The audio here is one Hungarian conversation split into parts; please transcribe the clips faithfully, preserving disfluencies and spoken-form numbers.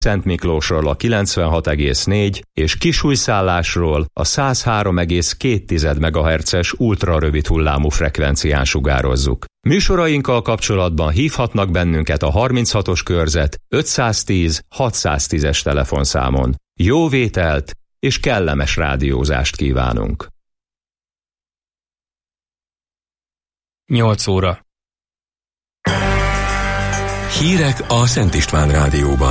Szent Miklósról a kilencvenhat egész négy és Kisújszállásról a száz három egész két megahertzes ultrarövid hullámú frekvencián sugározzuk. Műsorainkkal kapcsolatban hívhatnak bennünket a harminchatos körzet ötszáztíz hatszáztízes telefonszámon. Jó vételt és kellemes rádiózást kívánunk! nyolc óra. Hírek a Szent István Rádióban.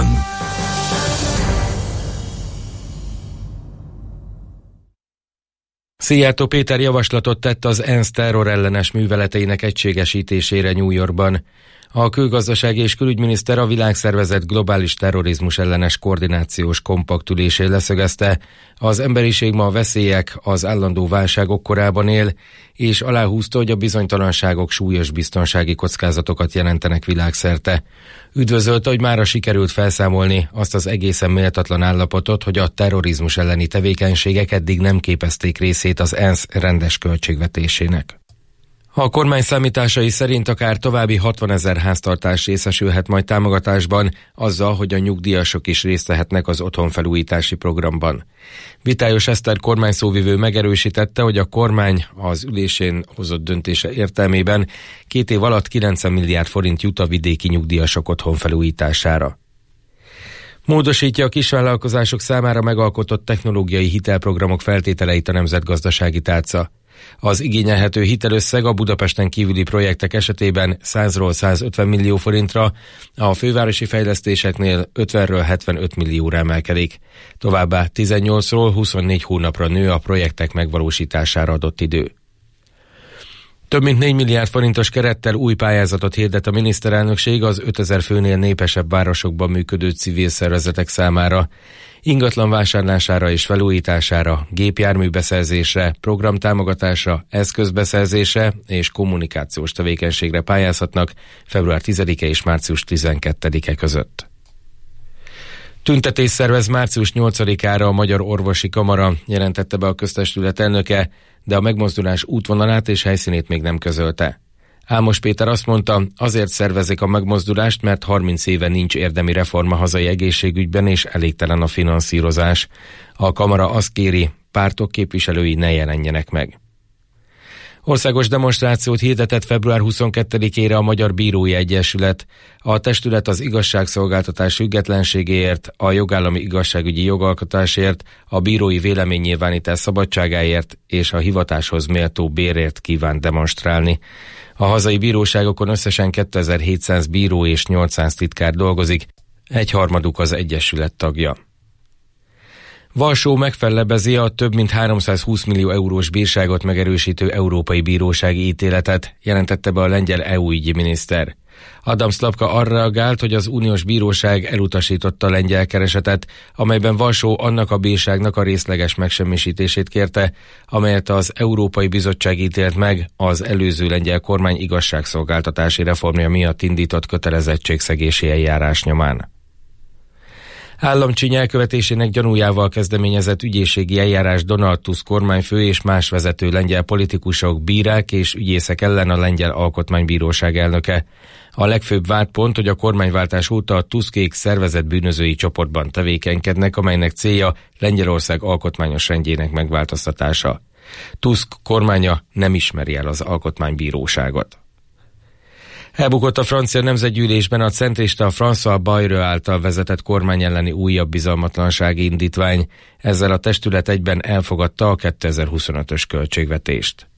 Szijjártó Péter javaslatot tett az ENSZ terrorellenes műveleteinek egységesítésére New Yorkban. A külgazdasági és külügyminiszter a világszervezet globális terrorizmus ellenes koordinációs kompaktülésén leszögezte, az emberiség ma a veszélyek, az állandó válságok korában él, és aláhúzta, hogy a bizonytalanságok súlyos biztonsági kockázatokat jelentenek világszerte. Üdvözölte, hogy mára sikerült felszámolni azt az egészen méltatlan állapotot, hogy a terrorizmus elleni tevékenységek eddig nem képezték részét az ENSZ rendes költségvetésének. A kormány számításai szerint akár további hatvanezer háztartás részesülhet majd támogatásban, azzal, hogy a nyugdíjasok is részt vehetnek az otthonfelújítási programban. Vitályos Eszter kormányszóvivő megerősítette, hogy a kormány az ülésén hozott döntése értelmében két év alatt kilencven milliárd forint jut a vidéki nyugdíjasok otthonfelújítására. Módosítja a kisvállalkozások számára megalkotott technológiai hitelprogramok feltételeit a nemzetgazdasági tárca. Az igényelhető hitelösszeg a Budapesten kívüli projektek esetében százról százötven millió forintra, a fővárosi fejlesztéseknél ötvenről hetvenöt millióra emelkedik. Továbbá tizennyolcról huszonnégy hónapra nő a projektek megvalósítására adott idő. Több mint négy milliárd forintos kerettel új pályázatot hirdet a miniszterelnökség az ötezer főnél népesebb városokban működő civil szervezetek számára. Ingatlan vásárlására és felújítására, gépjárműbeszerzésre, programtámogatásra, eszközbeszerzésre és kommunikációs tevékenységre pályázhatnak február tizedike és március tizenkettedike között. Tüntetés szervez március nyolcadikára a Magyar Orvosi Kamara, jelentette be a köztestület elnöke, de a megmozdulás útvonalát és helyszínét még nem közölte. Ámos Péter azt mondta, azért szervezik a megmozdulást, mert harminc éve nincs érdemi reform a hazai egészségügyben, és elégtelen a finanszírozás. A kamara azt kéri, pártok képviselői ne jelenjenek meg. Országos demonstrációt hirdetett február huszonkettedikére a Magyar Bírói Egyesület. A testület az igazságszolgáltatás függetlenségéért, a jogállami igazságügyi jogalkotásért, a bírói véleménynyilvánítás szabadságáért és a hivatáshoz méltó bérért kíván demonstrálni. A hazai bíróságokon összesen kétezer-hétszáz bíró és nyolcszáz titkár dolgozik, egyharmaduk az egyesület tagja. Varsó megfellebezi a több mint háromszázhúsz millió eurós bírságot megerősítő Európai Bírósági ítéletet, jelentette be a lengyel é u-ügyi miniszter. Adam Szlapka arra reagált, hogy az uniós bíróság elutasította a lengyel keresetet, amelyben Varsó annak a bírságnak a részleges megsemmisítését kérte, amelyet az Európai Bizottság ítélt meg az előző lengyel kormány igazságszolgáltatási reformja miatt indított kötelezettségszegési eljárás nyomán. Államcsíny elkövetésének gyanújával kezdeményezett ügyészségi eljárás Donald Tusk kormányfő és más vezető lengyel politikusok, bírák és ügyészek ellen a lengyel alkotmánybíróság elnöke. A legfőbb vádpont, hogy a kormányváltás óta a Tuskék szervezett bűnözői csoportban tevékenykednek, amelynek célja Lengyelország alkotmányos rendjének megváltoztatása. Tusk kormánya nem ismeri el az alkotmánybíróságot. Elbukott a francia nemzetgyűlésben a centrista François Bayrou által vezetett kormány elleni újabb bizalmatlansági indítvány. Ezzel a testület egyben elfogadta a kétezer-huszonötös költségvetést.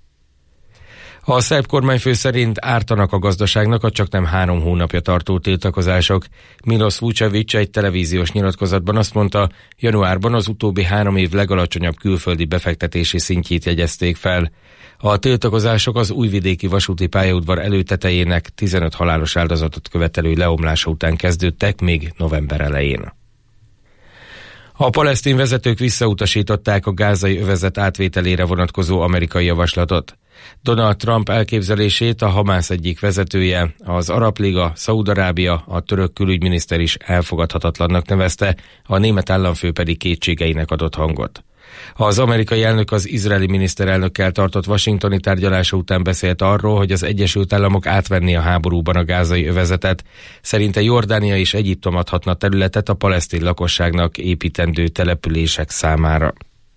A szerb kormányfő szerint ártanak a gazdaságnak a csaknem három hónapja tartó tiltakozások. Miloš Vučević egy televíziós nyilatkozatban azt mondta, januárban az utóbbi három év legalacsonyabb külföldi befektetési szintjét jegyezték fel. A tiltakozások az újvidéki vasúti pályaudvar előtetejének tizenöt halálos áldozatot követelő leomlása után kezdődtek még november elején. A palesztin vezetők visszautasították a gázai övezet átvételére vonatkozó amerikai javaslatot. Donald Trump elképzelését a Hamász egyik vezetője, az Arab Liga, Szaúd-Arábia, a török külügyminiszter is elfogadhatatlannak nevezte, a német államfő pedig kétségeinek adott hangot. Az amerikai elnök az izraeli miniszterelnökkel tartott washingtoni tárgyalása után beszélt arról, hogy az Egyesült Államok átvenni a háborúban a gázai övezetet. Szerinte Jordánia és Egyiptom adhatna területet a palesztin lakosságnak építendő települések számára.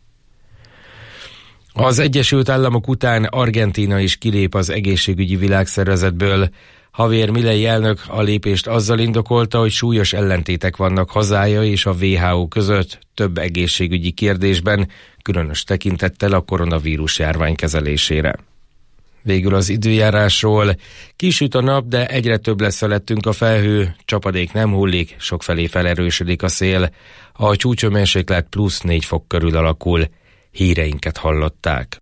Az Egyesült Államok után Argentína is kilép az egészségügyi világszervezetből. Javier Milei elnök a lépést azzal indokolta, hogy súlyos ellentétek vannak hazája és a dupla vé há ó között több egészségügyi kérdésben, különös tekintettel a koronavírus járvány kezelésére. Végül az időjárásról. Kisüt a nap, de egyre több lesz felettünk a felhő, csapadék nem hullik, sokfelé felerősödik a szél. A csúcshőmérséklet plusz négy fok körül alakul. Híreinket hallották.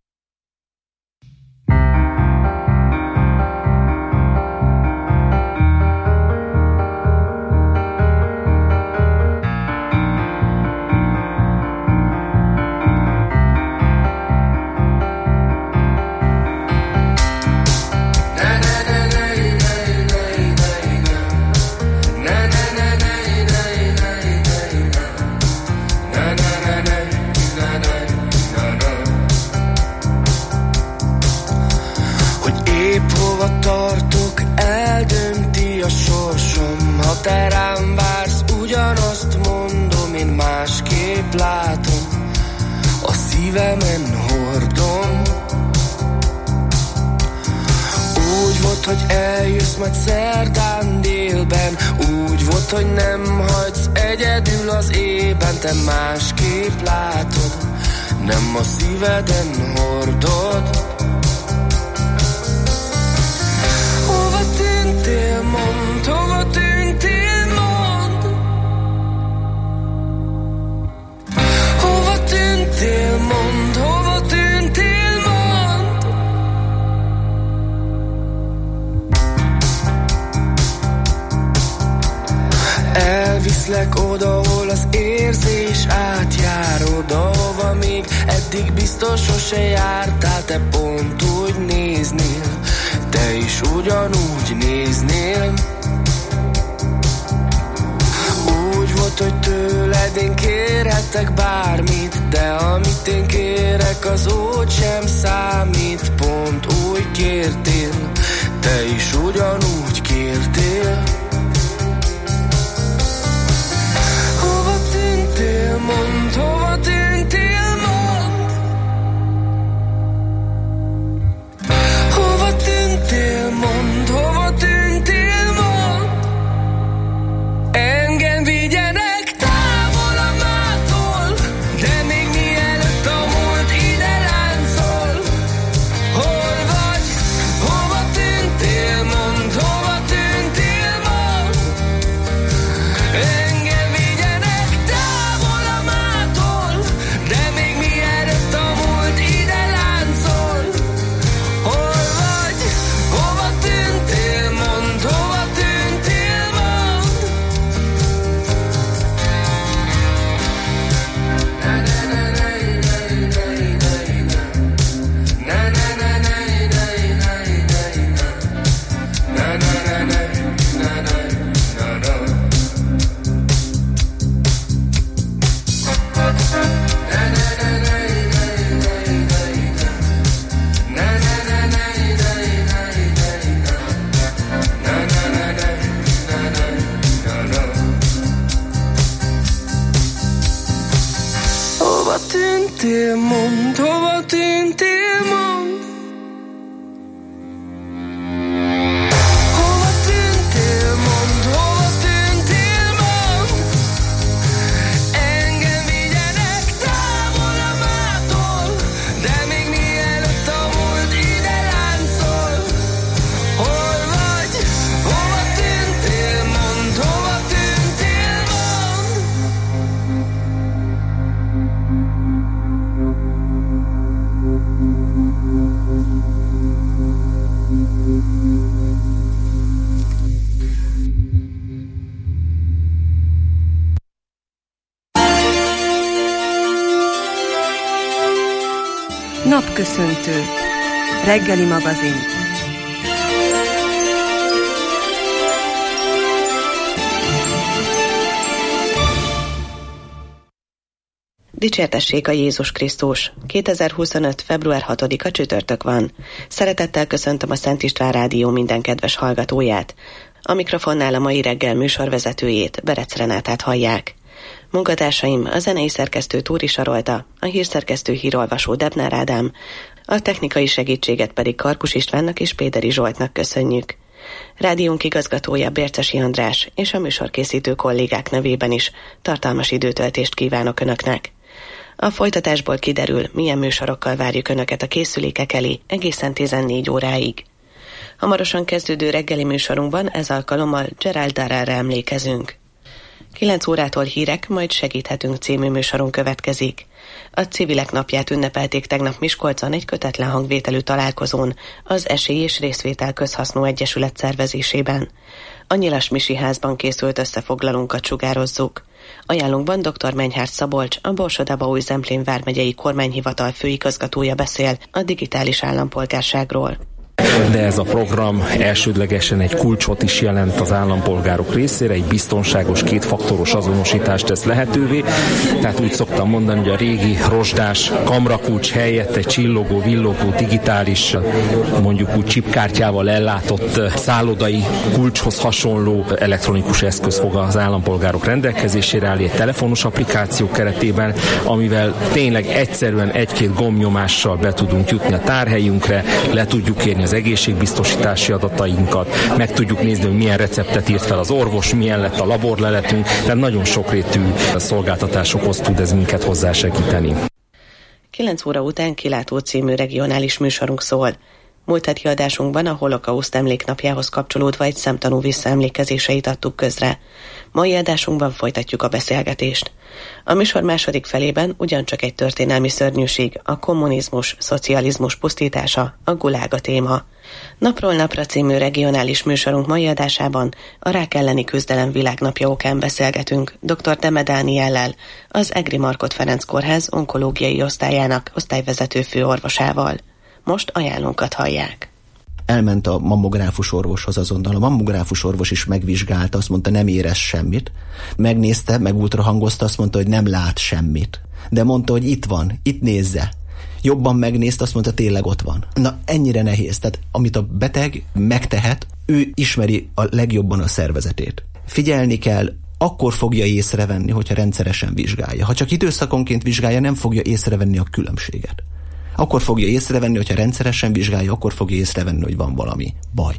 Tartok, eldönti a sorsom, ha te rám vársz, ugyanazt mondom, én másképp látom, a szívemen hordom. Úgy volt, hogy eljössz majd szerdán délben, úgy volt, hogy nem hagysz egyedül az ében, te másképp látod, nem a szíveden hordod. Mondd, hova tűntél, mondd. Hova tűntél, mondd, hova tűntél, mondd. Elviszlek oda, hol az érzés átjárod, ahova még eddig biztos sose jártál, te pont úgy néznél, te is ugyanúgy néznél. Úgy volt, hogy tőled én kérhetek bármit, de amit én kérek, az úgy sem számít. Pont úgy kértél, te is ugyanúgy kértél. Hova tűntél, mondd, hova tűntél, mondd. Hova tűntél, mondd, hova tűntél, mondd. Engem vigyenek távol a mától, de még mielőtt a múlt ide láncol. Hol vagy, hova tűntél, mondd, hova tűntél, mondd. Engem vigyenek távol a mától, de még mielőtt a múlt ide láncol. Hol vagy, hova tűntél, mondd, hova tűntél, mondd. Na na na na na na na na na hova tűntél, mondd, hova tűntél, mondd. Hova tűntél, mondd, hova tűntél, mondd. Engem vigyenek távol a mától, de még mielőtt a múlt ide láncol. Hol vagy, hova tűntél, mondd, hova tűntél, mondd. Napköszöntő. Reggeli magazin. Dicsértessék a Jézus Krisztus! kétezer-huszonöt. február hatodika csütörtök van. Szeretettel köszöntöm a Szent István Rádió minden kedves hallgatóját. A mikrofonnál a mai reggel műsorvezetőjét, Berec Renátát hallják. Munkatársaim a zenei szerkesztő Túri Sarolta, a hírszerkesztő hírolvasó Debnár Ádám, a technikai segítséget pedig Karkus Istvánnak és Péderi Zsoltnak köszönjük. Rádiónk igazgatója Bércesi András és a műsorkészítő kollégák nevében is tartalmas időtöltést kívánok Önöknek. A folytatásból kiderül, milyen műsorokkal várjuk Önöket a készülékek elé egészen tizennégy óráig. Hamarosan kezdődő reggeli műsorunkban ez alkalommal Gerald Darrellre emlékezünk. kilenc órától hírek, majd segíthetünk című műsorunk következik. A Civilek napját ünnepelték tegnap Miskolcon egy kötetlen hangvételű találkozón az Esély és Részvétel Közhasznú Egyesület szervezésében. A Nyilas Misi házban készült összefoglalónkat sugározzuk. Ajánlunkban dr. Menyhárt Szabolcs, a Borsod-Abaúj-Zemplén vármegyei kormányhivatal főigazgatója beszél a digitális állampolgárságról. De ez a program elsődlegesen egy kulcsot is jelent az állampolgárok részére, egy biztonságos kétfaktoros azonosítást tesz lehetővé. Tehát úgy szoktam mondani, hogy a régi rozsdás kamrakulcs helyett egy csillogó, villogó, digitális, mondjuk úgy chipkártyával ellátott szállodai kulcshoz hasonló elektronikus eszköz fog az állampolgárok rendelkezésére állni egy telefonos applikáció keretében, amivel tényleg egyszerűen egy-két gombnyomással be tudunk jutni a tárhelyünkre, le tudjuk érni az egészségbiztosítási adatainkat, meg tudjuk nézni, hogy milyen receptet írt fel az orvos, milyen lett a laborleletünk, tehát nagyon sokrétű szolgáltatásokhoz tud ez minket hozzásegíteni. kilenc óra után Kilátó című regionális műsorunk szól. Múlt heti adásunkban a holokauszt emléknapjához kapcsolódva egy szemtanú visszaemlékezéseit adtuk közre. Mai adásunkban folytatjuk a beszélgetést. A műsor második felében ugyancsak egy történelmi szörnyűség, a kommunizmus, szocializmus pusztítása, a gulág a téma. Napról napra című regionális műsorunk mai adásában a rák elleni küzdelem világnapja okán beszélgetünk dr. Deme Dániellel, az Egri Markhot Ferenc Kórház onkológiai osztályának osztályvezető főorvosával. Most ajánlónkat hallják. Elment a mammográfus orvoshoz azonnal. A mammográfus orvos is megvizsgálta, azt mondta, nem érez semmit. Megnézte, meg ultrahangozta, azt mondta, hogy nem lát semmit. De mondta, hogy itt van, itt nézze. Jobban megnézte, azt mondta, tényleg ott van. Na, ennyire nehéz. Tehát amit a beteg megtehet, ő ismeri a legjobban a szervezetét. Figyelni kell, akkor fogja észrevenni, hogyha rendszeresen vizsgálja. Ha csak időszakonként vizsgálja, nem fogja észrevenni a különbséget. Akkor fogja észrevenni, hogyha rendszeresen vizsgálja, akkor fogja észrevenni, hogy van valami baj.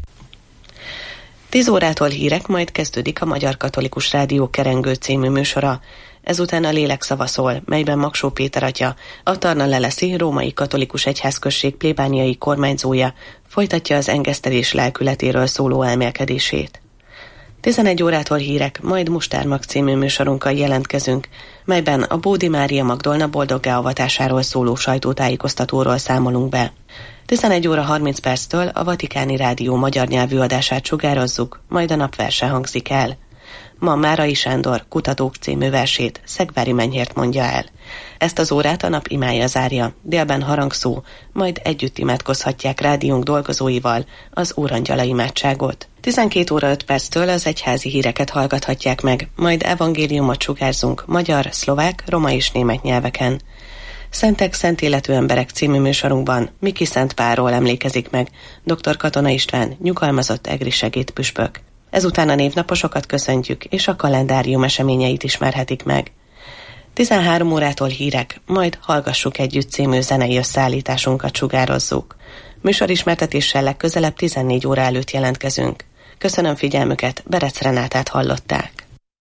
tíz órától hírek, majd kezdődik a Magyar Katolikus Rádió Kerengő című műsora. Ezután a Lélek szava szól, melyben Magsó Péter atya, a Tarna-Leleszi római katolikus egyházközség plébániai kormányzója folytatja az engesztelés lelkületéről szóló elmélkedését. tizenegy órától hírek, majd Mustármag című műsorunkkal jelentkezünk, melyben a Bódi Mária Magdolna boldoggá avatásáról szóló sajtótájékoztatóról számolunk be. tizenegy óra harminc perctől a Vatikáni Rádió magyar nyelvű adását sugározzuk, majd a napverse hangzik el. Ma Márai Sándor Kutatók című versét Szegvári Menyhért mondja el. Ezt az órát a nap imája zárja, délben harangszó, majd együtt imádkozhatják rádiónk dolgozóival az Órangyala imádságot. tizenkét óra öt perctől az egyházi híreket hallgathatják meg, majd evangéliumot sugárzunk magyar, szlovák, roma és német nyelveken. Szentek, szent életű emberek című műsorunkban Miki Szent Pálról emlékezik meg dr. Katona István, nyugalmazott egri segédpüspök. Ezután a névnaposokat köszöntjük, és a kalendárium eseményeit ismerhetik meg. tizenhárom órától hírek, majd Hallgassuk együtt című zenei összeállításunkat sugározzuk. Műsorismertetéssel legközelebb tizennégy óra előtt jelentkezünk. Köszönöm figyelmüket, Berec Renátát hallották.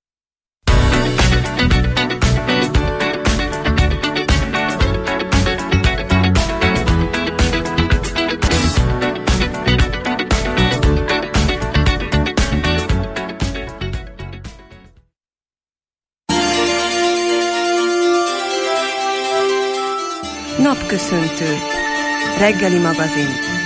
Napköszöntő. Reggeli magazin.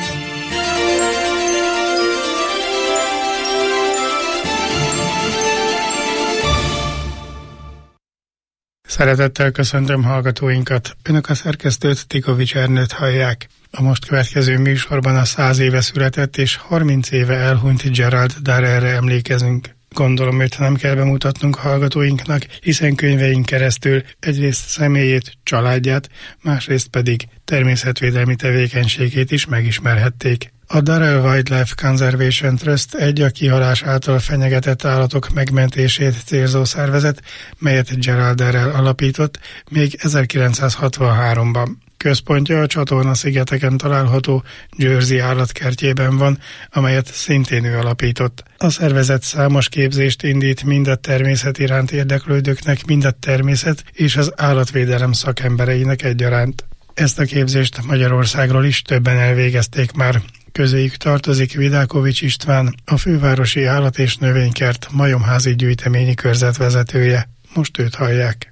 Szeretettel köszöntöm hallgatóinkat. Önök a szerkesztőt, Tikovics Ernőt hallják. A most következő műsorban a száz éve született és harminc éve elhunyt Gerald Darrellre emlékezünk. Gondolom, őt nem kell bemutatnunk hallgatóinknak, hiszen könyveink keresztül egyrészt személyét, családját, másrészt pedig természetvédelmi tevékenységét is megismerhették. A Darrell Wildlife Conservation Trust egy a kihalás által fenyegetett állatok megmentését célzó szervezet, melyet Gerald Darrell alapított még ezerkilencszázhatvanháromban. Központja a Csatorna-szigeteken található Jersey állatkertjében van, amelyet szintén ő alapított. A szervezet számos képzést indít mind a természet iránt érdeklődőknek, mind a természet és az állatvédelem szakembereinek egyaránt. Ezt a képzést Magyarországról is többen elvégezték már. Közéjük tartozik Vidákovics István, a fővárosi állat- és növénykert majomházi gyűjteményi körzet vezetője. Most őt hallják.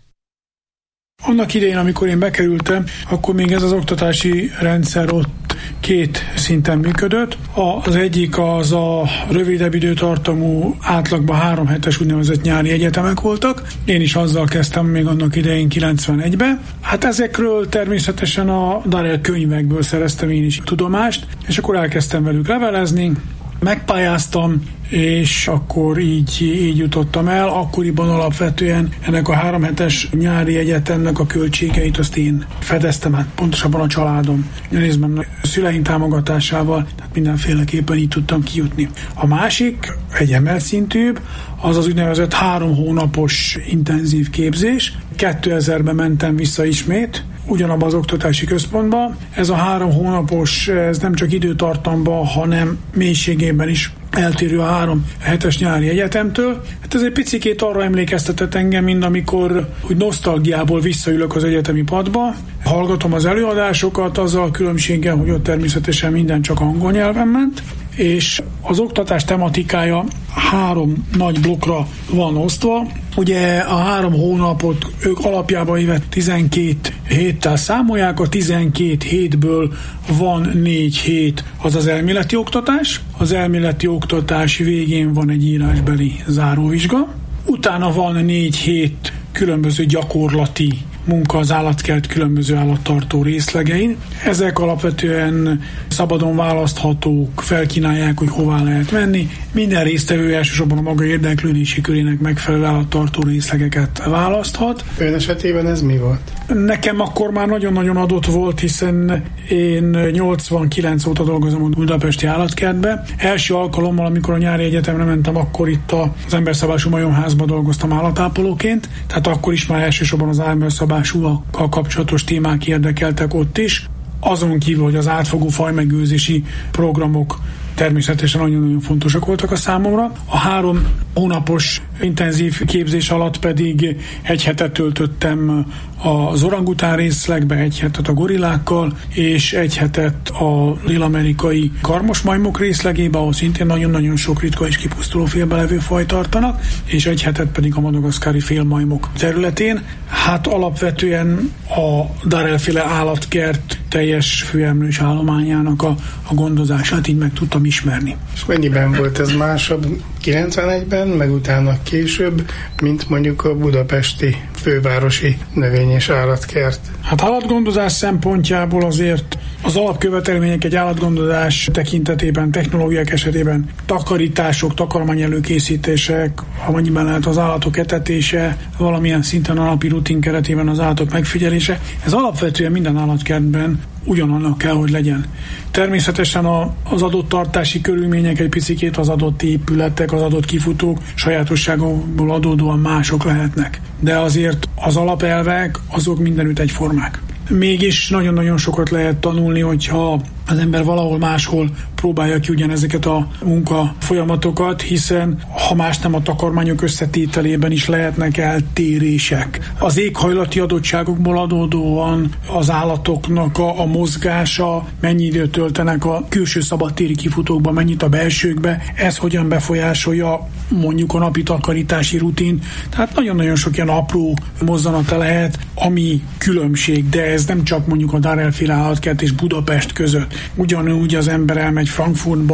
Annak idején, amikor én bekerültem, akkor még ez az oktatási rendszer ott két szinten működött. Az egyik az a rövidebb időtartamú, átlagban három hetes úgynevezett nyári egyetemek voltak. Én is azzal kezdtem még annak idején kilencvenegyben. Hát ezekről természetesen a Darrell könyvekből szereztem én is tudomást, és akkor elkezdtem velük levelezni, megpályáztam, és akkor így, így jutottam el. Akkoriban alapvetően ennek a három hetes nyári egyetemnek a költségeit azt én fedeztem, hát pontosabban a családom. Részben a szüleim támogatásával, tehát mindenféleképpen így tudtam kijutni. A másik, egy emelt szintűbb, az az úgynevezett három hónapos intenzív képzés. kétezerben mentem vissza ismét, ugyanabban az oktatási központban. Ez a három hónapos, ez nem csak időtartamban, hanem mélységében is eltérő a három hetes nyári egyetemtől. Hát ez egy picikét arra emlékeztetett engem, mint amikor úgy nosztalgiából visszaülök az egyetemi padba, hallgatom az előadásokat, azzal a különbséggel, hogy ott természetesen minden csak angol nyelven ment, és az oktatás tematikája három nagy blokkra van osztva. Ugye a három hónapot ők alapjában évet tizenkét héttel számolják, a tizenkét hétből van négy hét, az az elméleti oktatás. Az elméleti oktatás végén van egy írásbeli záróvizsga. Utána van négy hét különböző gyakorlati munka az állatkert különböző állattartó részlegein. Ezek alapvetően szabadon választhatók, felkínálják, hogy hová lehet menni. Minden résztvevő elsősorban a maga érdeklődési körének megfelelő állattartó részlegeket választhat. Ön esetében ez mi volt? Nekem akkor már nagyon-nagyon adott volt, hiszen én nyolcvankilenc óta dolgozom a budapesti állatkertbe. Első alkalommal, amikor a nyári egyetemre mentem, akkor itt az emberszabású majomházba dolgoztam állatápolóként, tehát akkor is már elsősorban az emberszabásúakkal kapcsolatos témák érdekeltek ott is. Azon kívül, hogy az átfogó fajmegőrzési programok természetesen nagyon-nagyon fontosak voltak a számomra. A három hónapos intenzív képzés alatt pedig egy hetet töltöttem az orangután részlegbe, egy hetet a gorillákkal, és egy hetet a dél-amerikai karmosmajmok részlegébe, ahol szintén nagyon-nagyon sok ritka és kipusztuló félbelevő faj tartanak, és egy hetet pedig a madagaszkári félmajmok területén. Hát alapvetően a Darrell-féle állatkert teljes főemlős állományának a, a gondozását így meg tudtam ismerni. És mennyiben volt ez másabb kilencvenegyben, meg utána később, mint mondjuk a budapesti fővárosi növény- és állatkert? Hát állatgondozás szempontjából azért az alapkövetelmények egy állatgondozás tekintetében, technológiák esetében takarítások, takarmány előkészítések, amennyiben lehet az állatok etetése, valamilyen szinten a napi rutin keretében az állatok megfigyelése. Ez alapvetően minden állatkertben ugyanannak kell, hogy legyen. Természetesen a, az adott tartási körülmények egy picikét az adott épületek, az adott kifutók sajátosságokból adódóan mások lehetnek. De azért az alapelvek azok mindenütt egyformák. Mégis nagyon-nagyon sokat lehet tanulni, hogyha az ember valahol máshol próbálja ki ugyanezeket a munka folyamatokat, hiszen ha más nem, a takarmányok összetételében is lehetnek eltérések. Az éghajlati adottságokból adódóan az állatoknak a, a mozgása, mennyi időt töltenek a külső szabadtéri kifutókban, mennyit a belsőkbe, ez hogyan befolyásolja mondjuk a napi takarítási rutin. Tehát nagyon-nagyon sok ilyen apró mozzanata lehet, ami különbség, de ez nem csak mondjuk a Darrell-féle állatkert és Budapest között. Ugyanúgy az ember elmegy Frankfurtba,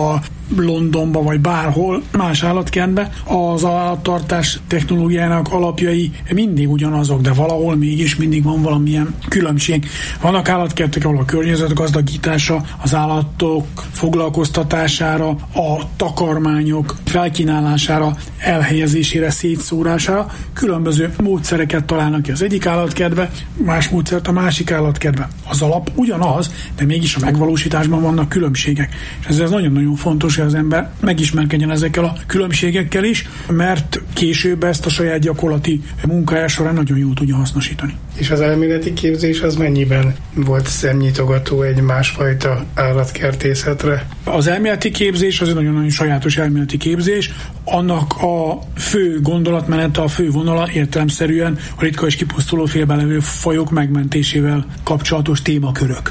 Londonba, vagy bárhol más állatkertbe, az állattartás technológiának alapjai mindig ugyanazok, de valahol mégis mindig van valamilyen különbség. Vannak állatkertek, ahol a környezet gazdagítása, az állatok foglalkoztatására, a takarmányok felkínálására, elhelyezésére, szétszórására különböző módszereket találnak ki az egyik állatkertbe, más módszert a másik állatkertbe. Az alap ugyanaz, de mégis a megvalósításban vannak különbségek. És ez nagyon-nagyon fontos, hogy az ember megismerkedjen ezekkel a különbségekkel is, mert később ezt a saját gyakorlati munkája során nagyon jól tudja hasznosítani. És az elméleti képzés az mennyiben volt szemnyitogató egy másfajta állatkertészetre? Az elméleti képzés az egy nagyon-nagyon sajátos elméleti képzés. Annak a fő gondolatmenete, a fő vonala értelemszerűen a ritka és kipusztuló félben levő fajok megmentésével kapcsolatos témakörök.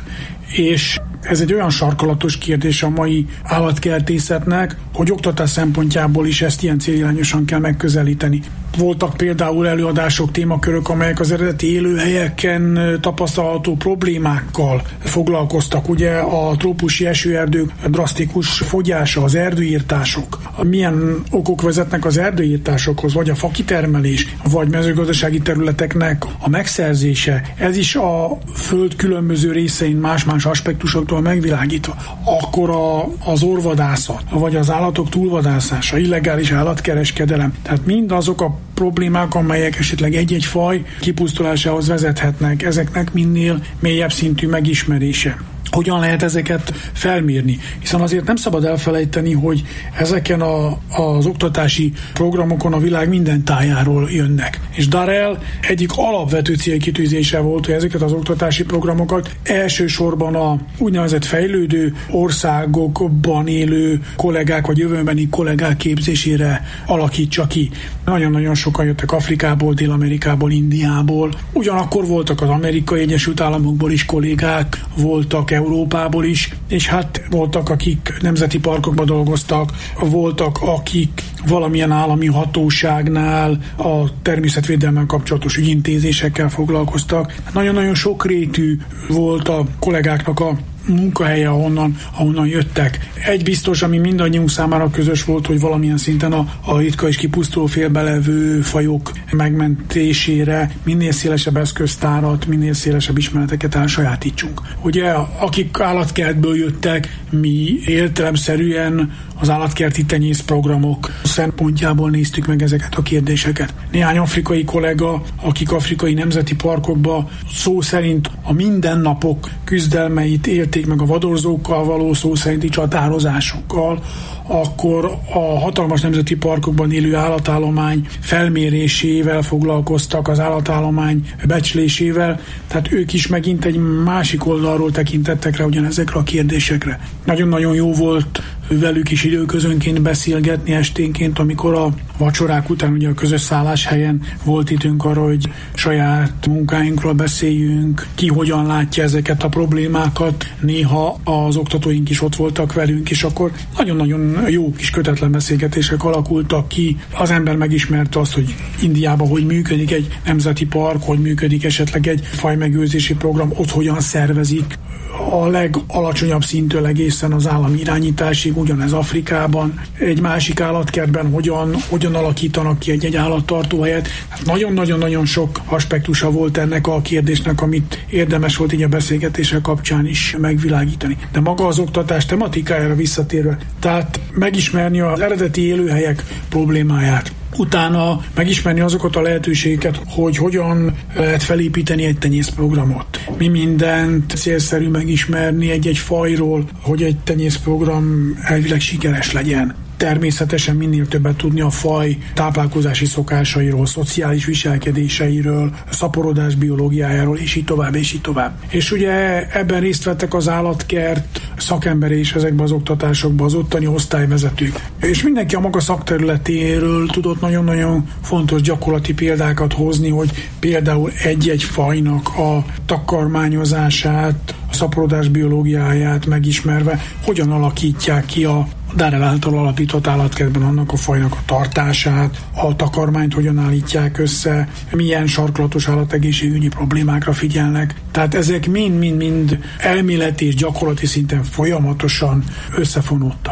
És ez egy olyan sarkalatos kérdés a mai állatkertészetnek, hogy oktatás szempontjából is ezt ilyen célirányosan kell megközelíteni. Voltak például előadások, témakörök, amelyek az eredeti élőhelyeken tapasztalható problémákkal foglalkoztak. Ugye a trópusi esőerdők drasztikus fogyása, az erdőírtások. Milyen okok vezetnek az erdőírtásokhoz, vagy a fakitermelés, vagy mezőgazdasági területeknek a megszerzése. Ez is a föld különböző részein más-más aspektusoktól megvilágítva. Akkor a, az orvadászat, vagy az állatok túlvadászása, illegális állatkereskedelem. Tehát mind azok a problémák, amelyek esetleg egy-egy faj kipusztulásához vezethetnek, ezeknek minél mélyebb szintű megismerése. Hogyan lehet ezeket felmérni? Hiszen azért nem szabad elfelejteni, hogy ezeken a, az oktatási programokon a világ minden tájáról jönnek. És Darrell egyik alapvető célkitűzése volt, hogy ezeket az oktatási programokat elsősorban a úgynevezett fejlődő országokban élő kollégák, vagy jövőbeni kollégák képzésére alakítsa ki. Nagyon-nagyon sokan jöttek Afrikából, Dél-Amerikából, Indiából. Ugyanakkor voltak az Amerikai Egyesült Államokból is kollégák, voltak Európából is, és hát voltak, akik nemzeti parkokban dolgoztak, voltak, akik valamilyen állami hatóságnál a természetvédelemmel kapcsolatos ügyintézésekkel foglalkoztak. Nagyon-nagyon sokrétű volt a kollégáknak a munkahelye, ahonnan, ahonnan jöttek. Egy biztos, ami mindannyiunk számára közös volt, hogy valamilyen szinten a, a ritka és kipusztuló félben levő fajok megmentésére minél szélesebb eszköztárat, minél szélesebb ismereteket elsajátítsunk. Ugye, akik állatkertből jöttek, mi értelemszerűen az állatkerti tenyészprogramok szempontjából néztük meg ezeket a kérdéseket. Néhány afrikai kollega, akik afrikai nemzeti parkokba szó szerint a mindennapok küzdelmeit élték meg a vadorzókkal való szó szerinti csatározásokkal, akkor a hatalmas nemzeti parkokban élő állatállomány felmérésével foglalkoztak, az állatállomány becslésével, tehát ők is megint egy másik oldalról tekintettek rá ugyanezekre a kérdésekre. Nagyon-nagyon jó volt velük is időközönként beszélgetni esténként, amikor a vacsorák után ugye a közös szálláshelyen volt időnk arra, hogy saját munkáinkról beszéljünk, ki hogyan látja ezeket a problémákat. Néha az oktatóink is ott voltak velünk, és akkor nagyon-nagyon jó kis kötetlen beszélgetések alakultak ki. Az ember megismerte azt, hogy Indiában hogy működik egy nemzeti park, hogy működik esetleg egy fajmegőrzési program, ott hogyan szervezik a legalacsonyabb szintől egészen az állami irányításig, ugyanez Afrikában, egy másik állatkertben hogyan, hogyan alakítanak ki egy-egy állattartóhelyet. Hát nagyon-nagyon-nagyon sok aspektusa volt ennek a kérdésnek, amit érdemes volt így a beszélgetéssel kapcsán is megvilágítani. De maga az oktatás tematikájára visszatérve, tehát megismerni az eredeti élőhelyek problémáját, utána megismerni azokat a lehetőségeket, hogy hogyan lehet felépíteni egy tenyészprogramot. Mi mindent célszerű megismerni egy-egy fajról, hogy egy tenyészprogram elvileg sikeres legyen. Természetesen minél többet tudni a faj táplálkozási szokásairól, szociális viselkedéseiről, szaporodás biológiájáról, és így tovább, és így tovább. És ugye ebben részt vettek az állatkert szakemberi is ezekben az oktatásokban, az ottani osztályvezetők. És mindenki a maga szakterületéről tudott nagyon-nagyon fontos gyakorlati példákat hozni, hogy például egy-egy fajnak a takarmányozását, a szaporodás biológiáját megismerve, hogyan alakítják ki a Darrell által alapított állatkertben annak a fajnak a tartását, a takarmányt hogyan állítják össze, milyen sarkalatos állategészségügyi problémákra figyelnek. Tehát ezek mind-mind-mind elméleti és gyakorlati szinten folyamatosan összefonódtak.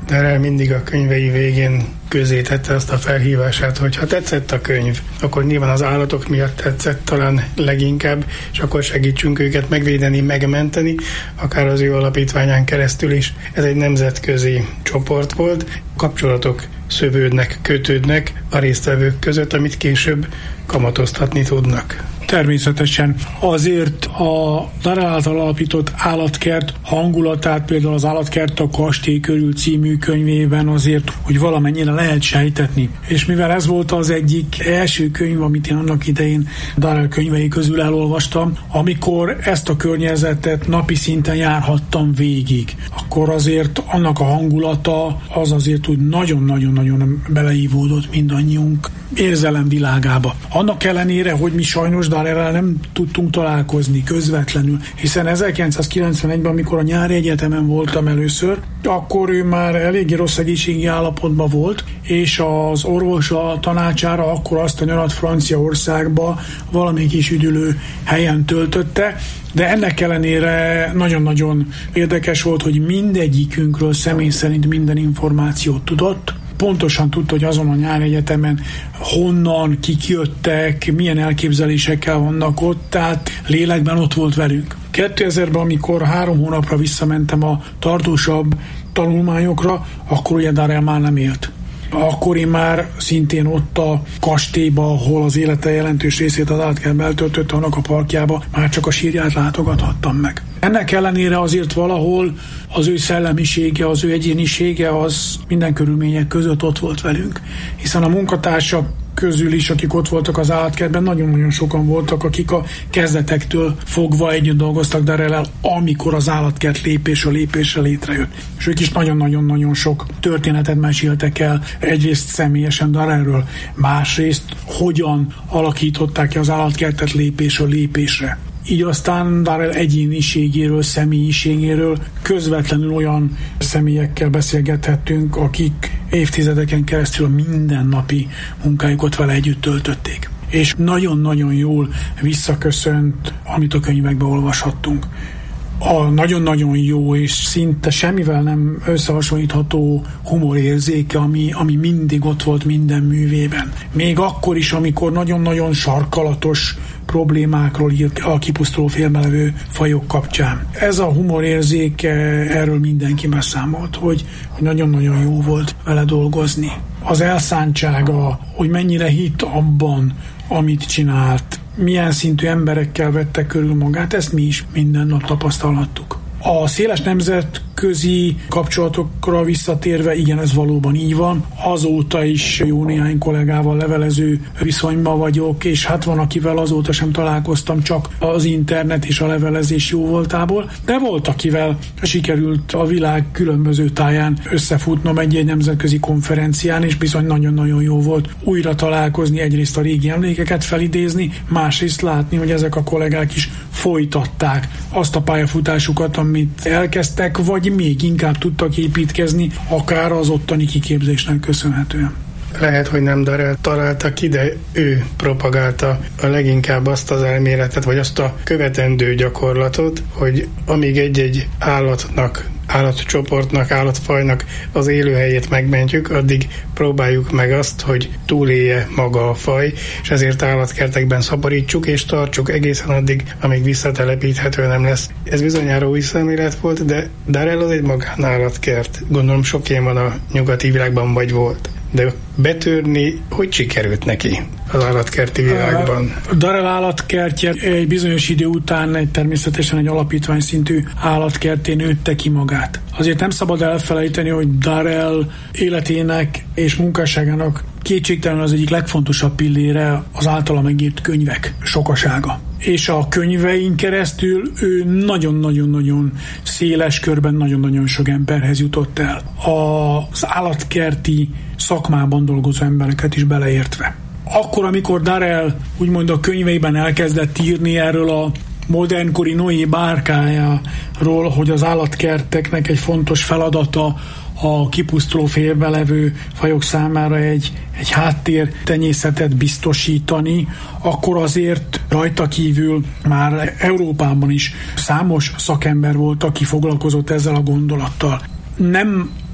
Darrell mindig a könyvei végén közé tette azt a felhívását, hogy ha tetszett a könyv, akkor nyilván az állatok miatt tetszett talán leginkább, és akkor segítsünk őket megvédeni, megmenteni, akár az ő alapítványán keresztül is. Ez egy nemzetközi csoport volt, kapcsolatok szövődnek, kötődnek a résztvevők között, amit később kamatoztatni tudnak. Természetesen azért a Darrell által alapított állatkert hangulatát, például az Állatkert a kastély körül című könyvében azért, hogy valamennyire lehet sejtetni. És mivel ez volt az egyik első könyv, amit én annak idején Darrell könyvei közül elolvastam, amikor ezt a környezetet napi szinten járhattam végig, akkor azért annak a hangulata az azért úgy nagyon-nagyon-nagyon beleívódott mindannyiunk érzelem világába. Annak ellenére, hogy mi sajnos Darrell-rel nem tudtunk találkozni közvetlenül, hiszen ezerkilencszázkilencvenegyben, amikor a nyári egyetemen voltam először, akkor ő már eléggé rossz egészségi állapotban volt, és az orvosa tanácsára akkor azt a nyarat Franciaországba valami kis üdülő helyen töltötte, de ennek ellenére nagyon-nagyon érdekes volt, hogy mindegyikünkről személy szerint minden információt tudott. Pontosan tudta, hogy azon a nyári egyetemen honnan, kik jöttek, milyen elképzelésekkel vannak ott, tehát lélekben ott volt velünk. kétezerben, amikor három hónapra visszamentem a tartósabb tanulmányokra, akkor ugye Darrell már nem élt. Akkor én már szintén ott a kastélyba, ahol az élete jelentős részét az Állatkert eltöltötte, annak a parkjába, már csak a sírját látogathattam meg. Ennek ellenére azért valahol az ő szellemisége, az ő egyénisége az minden körülmények között ott volt velünk, hiszen a munkatársak közül is, akik ott voltak az Állatkertben, nagyon-nagyon sokan voltak, akik a kezdetektől fogva együtt dolgoztak Darrell-el, amikor az Állatkert lépésről lépésre létrejött. És ők is nagyon-nagyon-nagyon sok történetet meséltek el, egyrészt személyesen Darrellről, másrészt hogyan alakították ki az Állatkertet lépésről lépésre. Így aztán Darrell egyéniségéről, személyiségéről közvetlenül olyan személyekkel beszélgethettünk, akik évtizedeken keresztül a mindennapi munkájukat vele együtt töltötték. És nagyon-nagyon jól visszaköszönt, amit a könyvekben olvashattunk. A nagyon-nagyon jó és szinte semmivel nem összehasonlítható humorérzéke, ami, ami mindig ott volt minden művében. Még akkor is, amikor nagyon-nagyon sarkalatos problémákról írt a kipusztuló félmelevő fajok kapcsán. Ez a humorérzéke, erről mindenki beszámolt, hogy, hogy nagyon-nagyon jó volt vele dolgozni. Az elszántsága, hogy mennyire hitt abban, amit csinált, milyen szintű emberekkel vette körül magát, ezt mi is minden nap tapasztalhattuk. A széles nemzetközi kapcsolatokra visszatérve, igen, ez valóban így van. Azóta is jó néhány kollégával levelező viszonyban vagyok, és hát van, akivel azóta sem találkoztam, csak az internet és a levelezés jó voltából, de volt, akivel sikerült a világ különböző táján összefutnom egy-egy nemzetközi konferencián, és bizony nagyon-nagyon jó volt újra találkozni, egyrészt a régi emlékeket felidézni, másrészt látni, hogy ezek a kollégák is folytatták azt a pályafutásukat, amit elkezdtek, vagy még inkább tudtak építkezni, akár az ottani kiképzésnek köszönhetően. Lehet, hogy nem Darrell találta ki, de ő propagálta a leginkább azt az elméletet, vagy azt a követendő gyakorlatot, hogy amíg egy-egy állatnak, állatcsoportnak, állatfajnak az élőhelyét megmentjük, addig próbáljuk meg azt, hogy túlélje maga a faj, és ezért állatkertekben szaporítsuk és tartsuk egészen addig, amíg visszatelepíthető nem lesz. Ez bizonyára új szemlélet volt, de Darrell az egy magánállatkert. Gondolom sok ilyen van a nyugati világban, vagy volt. De betörni hogy sikerült neki az állatkerti világban? A Darrell állatkertje egy bizonyos idő után egy természetesen egy alapítvány szintű állatkerté nőtte ki magát. Azért nem szabad elfelejteni, hogy Darrell életének és munkásságának kétségtelen az egyik legfontosabb pillére az általa megírt könyvek sokasága. És a könyvein keresztül ő nagyon-nagyon-nagyon széles körben nagyon-nagyon sok emberhez jutott el. Az állatkerti szakmában dolgozó embereket is beleértve. Akkor, amikor Darrell úgymond a könyveiben elkezdett írni erről a modernkori Noé bárkájáról, hogy az állatkerteknek egy fontos feladata a kipusztuló félbe levő fajok számára egy, egy háttértenyészetet biztosítani, akkor azért rajta kívül már Európában is számos szakember volt, aki foglalkozott ezzel a gondolattal. Nem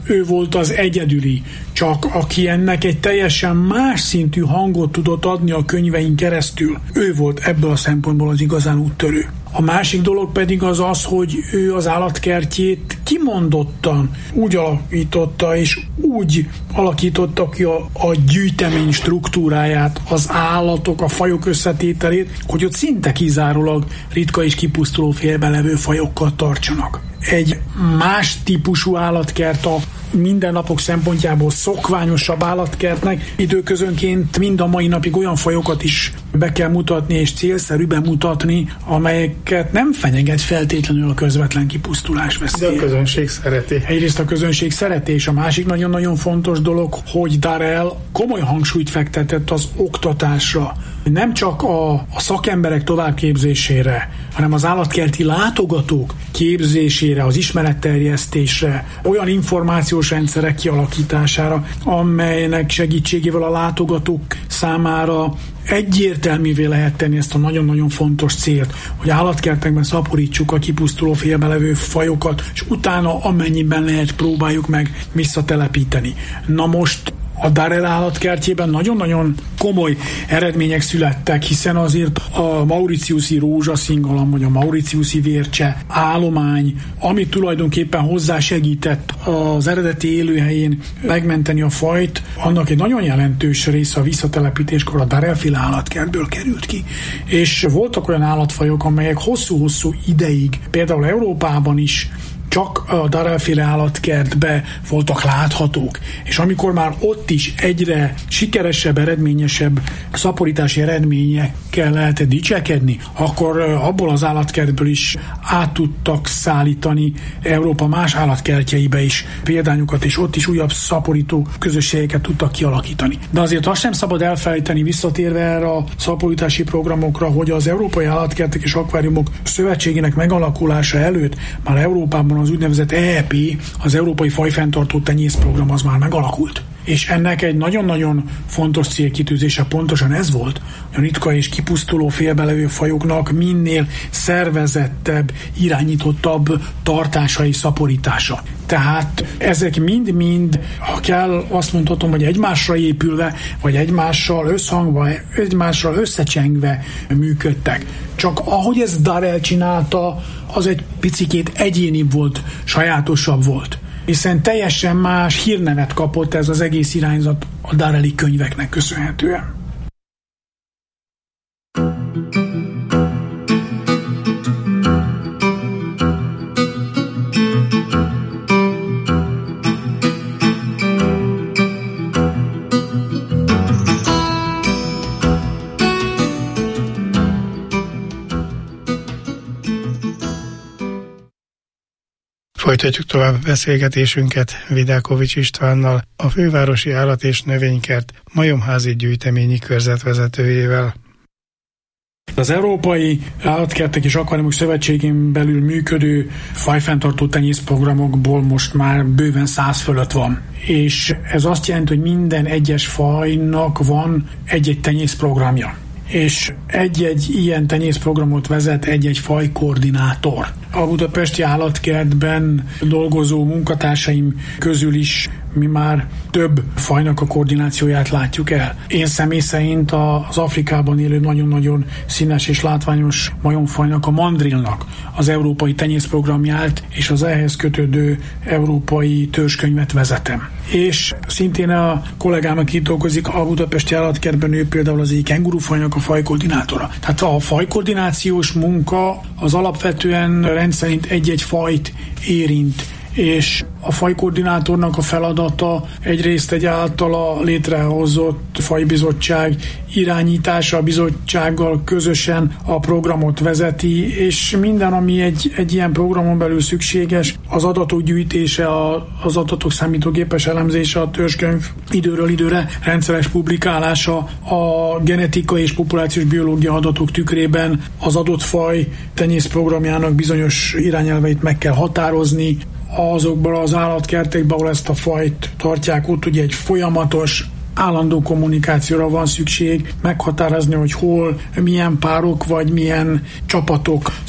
ő volt az egyedüli, csak aki ennek egy teljesen más szintű hangot tudott adni a könyvein keresztül. Ő volt ebből a szempontból az igazán úttörő. A másik dolog pedig az az, hogy ő az állatkertjét kimondottan úgy alakította, és úgy alakította ki a, a gyűjtemény struktúráját, az állatok, a fajok összetételét, hogy ott szinte kizárólag ritka és kipusztuló félben levő fajokkal tartsanak. Egy más típusú állatkert, a mindennapok szempontjából szokványosabb állatkertnek időközönként mind a mai napig olyan fajokat is be kell mutatni és célszerű bemutatni, amelyeket nem fenyeget feltétlenül a közvetlen kipusztulás veszélye. De a közönség szereti. Egyrészt a közönség szereti, és a másik nagyon-nagyon fontos dolog, hogy Darrell komoly hangsúlyt fektetett az oktatásra. Nem csak a, a szakemberek továbbképzésére, hanem az állatkerti látogatók képzésére, az ismeretterjesztésre, olyan információs rendszerek kialakítására, amelynek segítségével a látogatók számára egyértelművé lehet tenni ezt a nagyon-nagyon fontos célt, hogy állatkertekben szaporítsuk a kipusztuló félbe levő fajokat, és utána amennyiben lehet próbáljuk meg visszatelepíteni. Na most a Darrell állatkertjében nagyon-nagyon komoly eredmények születtek, hiszen azért a mauritiuszi rózsaszíngalamb, vagy a mauritiuszi vércse állomány, ami tulajdonképpen hozzásegített az eredeti élőhelyén megmenteni a fajt, annak egy nagyon jelentős része a visszatelepítéskor a Darrell-féle állatkertből került ki. És voltak olyan állatfajok, amelyek hosszú-hosszú ideig, például Európában is csak a Darrell-féle állatkertbe voltak láthatók, és amikor már ott is egyre sikeresebb, eredményesebb szaporítási eredményekkel lehetett dicsekedni, akkor abból az állatkertből is át tudtak szállítani Európa más állatkertjeibe is példányokat, és ott is újabb szaporító közösségeket tudtak kialakítani. De azért azt sem szabad elfelejteni, visszatérve erre a szaporítási programokra, hogy az Európai Állatkertek és Akváriumok Szövetségének megalakulása előtt már Európában az úgynevezett E E P, az Európai Fajfenntartó Tenyészprogram az már megalakult. És ennek egy nagyon-nagyon fontos célkitűzése pontosan ez volt, hogy a ritka és kipusztuló félbelevő fajoknak minél szervezettebb, irányítottabb tartása és szaporítása. Tehát ezek mind-mind, ha kell, azt mondhatom, hogy egymásra épülve, vagy egymással összhangva, egymással összecsengve működtek. Csak ahogy ez Darrell csinálta, az egy picikét egyénibb volt, sajátosabb volt. Hiszen teljesen más hírnevet kapott ez az egész irányzat a Darrelli könyveknek köszönhetően. Folytatjuk tovább beszélgetésünket Vidákovics Istvánnal, a Fővárosi Állat- és Növénykert majomházi gyűjteményi körzetvezetőjével. Az Európai Állatkertek és Akváriumok Szövetségén belül működő fajfenntartó tenyészprogramokból most már bőven száz fölött van. És ez azt jelenti, hogy minden egyes fajnak van egy-egy tenyészprogramja. És egy-egy ilyen tenyészprogramot vezet egy-egy fajkoordinátor. A budapesti állatkertben dolgozó munkatársaim közül is mi már több fajnak a koordinációját látjuk el. Én személy szerint az Afrikában élő nagyon-nagyon színes és látványos majomfajnak, a mandrillnak az európai tenyészprogramját és az ehhez kötődő európai törzskönyvet vezetem. És szintén a kollégám, aki itt dolgozik a budapesti állatkertben, ő például az egyik kengurufajnak a fajkoordinátora. Tehát a fajkoordinációs munka az alapvetően rendszerint egy-egy fajt érint, és a fajkoordinátornak a feladata egyrészt egy általa létrehozott fajbizottság irányítása, a bizottsággal közösen a programot vezeti, és minden, ami egy, egy ilyen programon belül szükséges, az adatok gyűjtése, a, az adatok számítógépes elemzése, a törzskönyv időről időre rendszeres publikálása, a genetikai és populációs biológia adatok tükrében az adott faj tenyészprogramjának bizonyos irányelveit meg kell határozni, azokban az állatkertekben, ahol ezt a fajt tartják, ott ugye egy folyamatos, állandó kommunikációra van szükség, meghatározni, hogy hol, milyen párok vagy milyen csapatok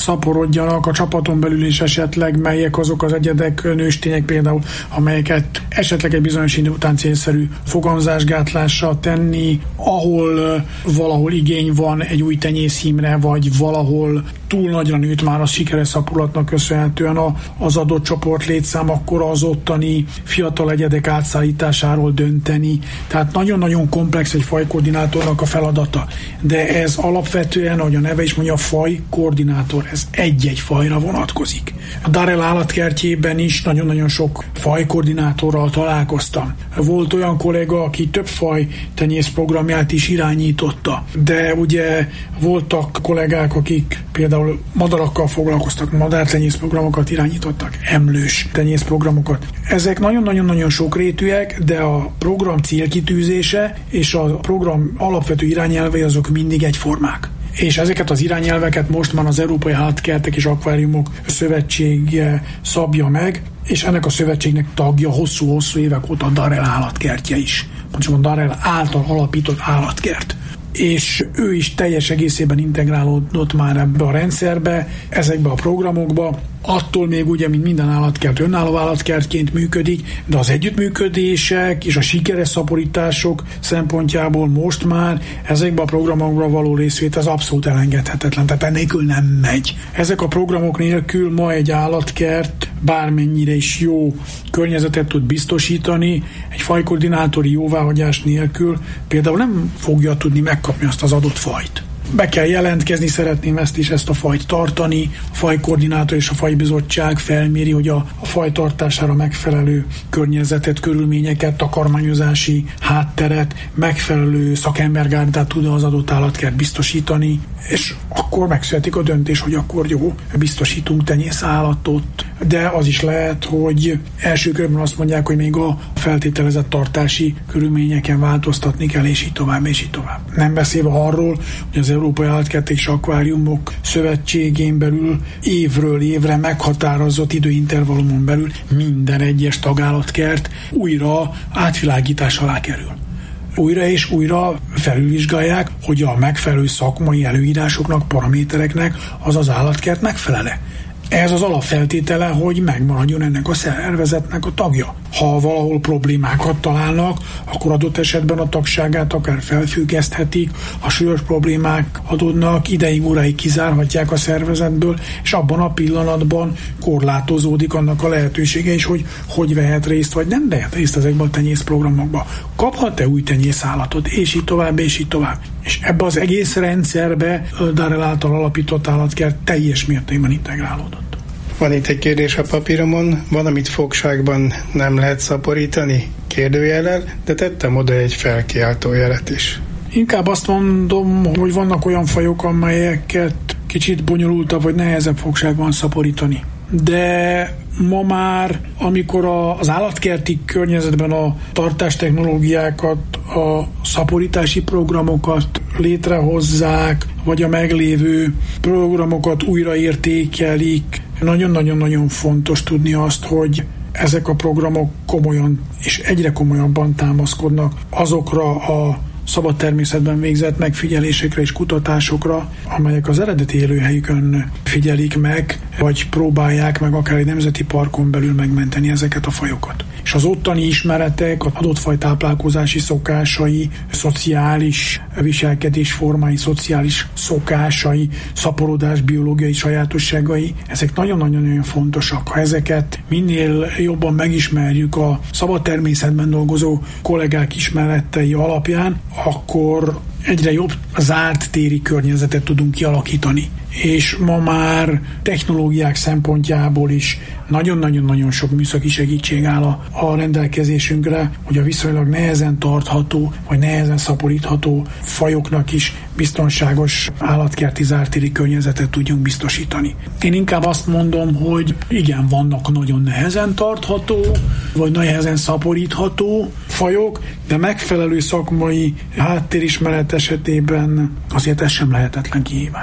szaporodjanak a csapaton belül is esetleg, melyek azok az egyedek, nőstények például, amelyeket esetleg egy bizonyos idő után célszerű fogamzásgátlással tenni, ahol valahol igény van egy új tenyészhímre, vagy valahol túl nagyra nőtt már a sikeres szaporulatnak köszönhetően az adott csoport létszám, akkor az ottani fiatal egyedek átszállításáról dönteni. Tehát nagyon-nagyon komplex egy fajkoordinátornak a feladata. De ez alapvetően, ahogy a neve is mondja, fajkoordinátor, ez egy-egy fajra vonatkozik. A Darrell állatkertjében is nagyon-nagyon sok fajkoordinátorral találkoztam. Volt olyan kolléga, aki több faj tenyész programját is irányította, de ugye voltak kollégák, akik például madarakkal foglalkoztak, madártenyész programokat irányítottak, emlős tenyész programokat. Ezek nagyon-nagyon-nagyon sokrétűek, de a program célkitűzése és a program alapvető irányelvei azok mindig egyformák. És ezeket az irányelveket most már az Európai Állatkertek és Akváriumok Szövetsége szabja meg, és ennek a szövetségnek tagja hosszú-hosszú évek óta a Darrell állatkertje is. Mondjuk a Darrell által alapított állatkert. És ő is teljes egészében integrálódott már ebbe a rendszerbe, ezekbe a programokba. Attól még ugye, mint minden állatkert önálló állatkertként működik, de az együttműködések és a sikeres szaporítások szempontjából most már ezekben a programokra való részvét az abszolút elengedhetetlen, tehát ennélkül nem megy. Ezek a programok nélkül ma egy állatkert bármennyire is jó környezetet tud biztosítani, egy fajkoordinátori jóváhagyás nélkül például nem fogja tudni megkapni azt az adott fajt. Be kell jelentkezni, szeretném ezt is, ezt a fajt tartani. A fajkoordinátor és a fajbizottság felméri, hogy a, a faj tartására megfelelő környezetet, körülményeket, takarmányozási hátteret, megfelelő szakembergárdát tud az adott állatkert biztosítani, és akkor megszületik a döntés, hogy akkor jó, biztosítunk tenyészállatot, de az is lehet, hogy első körben azt mondják, hogy még a feltételezett tartási körülményeken változtatni kell, és így tovább, és így tovább. Nem beszélve arról, hogy az Európai Állatkertek és Akváriumok Szövetségén belül évről évre meghatározott időintervallumon belül minden egyes tagállatkert újra átvilágítás alá kerül. Újra és újra felülvizsgálják, hogy a megfelelő szakmai előírásoknak, paramétereknek az az állatkert megfelele. Ez az alapfeltétele, hogy megmaradjon ennek a szervezetnek a tagja. Ha valahol problémákat találnak, akkor adott esetben a tagságát akár felfüggeszthetik, ha súlyos problémák adódnak, ideig óráig kizárhatják a szervezetből, és abban a pillanatban korlátozódik annak a lehetősége is, hogy hogy vehet részt, vagy nem vehet részt ezekben a tenyészprogramokban. Kaphat-e új tenyészállatot, és így tovább, és így tovább. És ebbe az egész rendszerbe Darrell által alapított állatkert teljes mértékben integrálódott. Van itt egy kérdés a papíromon, van, amit fogságban nem lehet szaporítani? Kérdőjellel, de tettem oda egy felkiáltó jelet is. Inkább azt mondom, hogy vannak olyan fajok, amelyeket kicsit bonyolultabb vagy nehezebb fogságban szaporítani. De ma már, amikor az állatkerti környezetben a tartástechnológiákat, a szaporítási programokat létrehozzák, vagy a meglévő programokat újraértékelik, nagyon-nagyon-nagyon fontos tudni azt, hogy ezek a programok komolyan és egyre komolyabban támaszkodnak azokra a szabad természetben végzett megfigyelésekre és kutatásokra, amelyek az eredeti élőhelyükön figyelik meg, vagy próbálják meg akár egy nemzeti parkon belül megmenteni ezeket a fajokat. És az ottani ismeretek, az adott faj táplálkozási szokásai, szociális viselkedés formái, szociális szokásai, szaporodás biológiai sajátosságai, ezek nagyon-nagyon fontosak. Ha ezeket minél jobban megismerjük a szabad természetben dolgozó kollégák ismeretei alapján, akkor egyre jobb zárt téri környezetet tudunk kialakítani. És ma már technológiák szempontjából is nagyon-nagyon-nagyon sok műszaki segítség áll a, a rendelkezésünkre, hogy a viszonylag nehezen tartható, vagy nehezen szaporítható fajoknak is biztonságos állatkerti zártéri környezetet tudjunk biztosítani. Én inkább azt mondom, hogy igen, vannak nagyon nehezen tartható, vagy nehezen szaporítható fajok, de megfelelő szakmai háttérismeret esetében azért ez sem lehetetlen kihívás.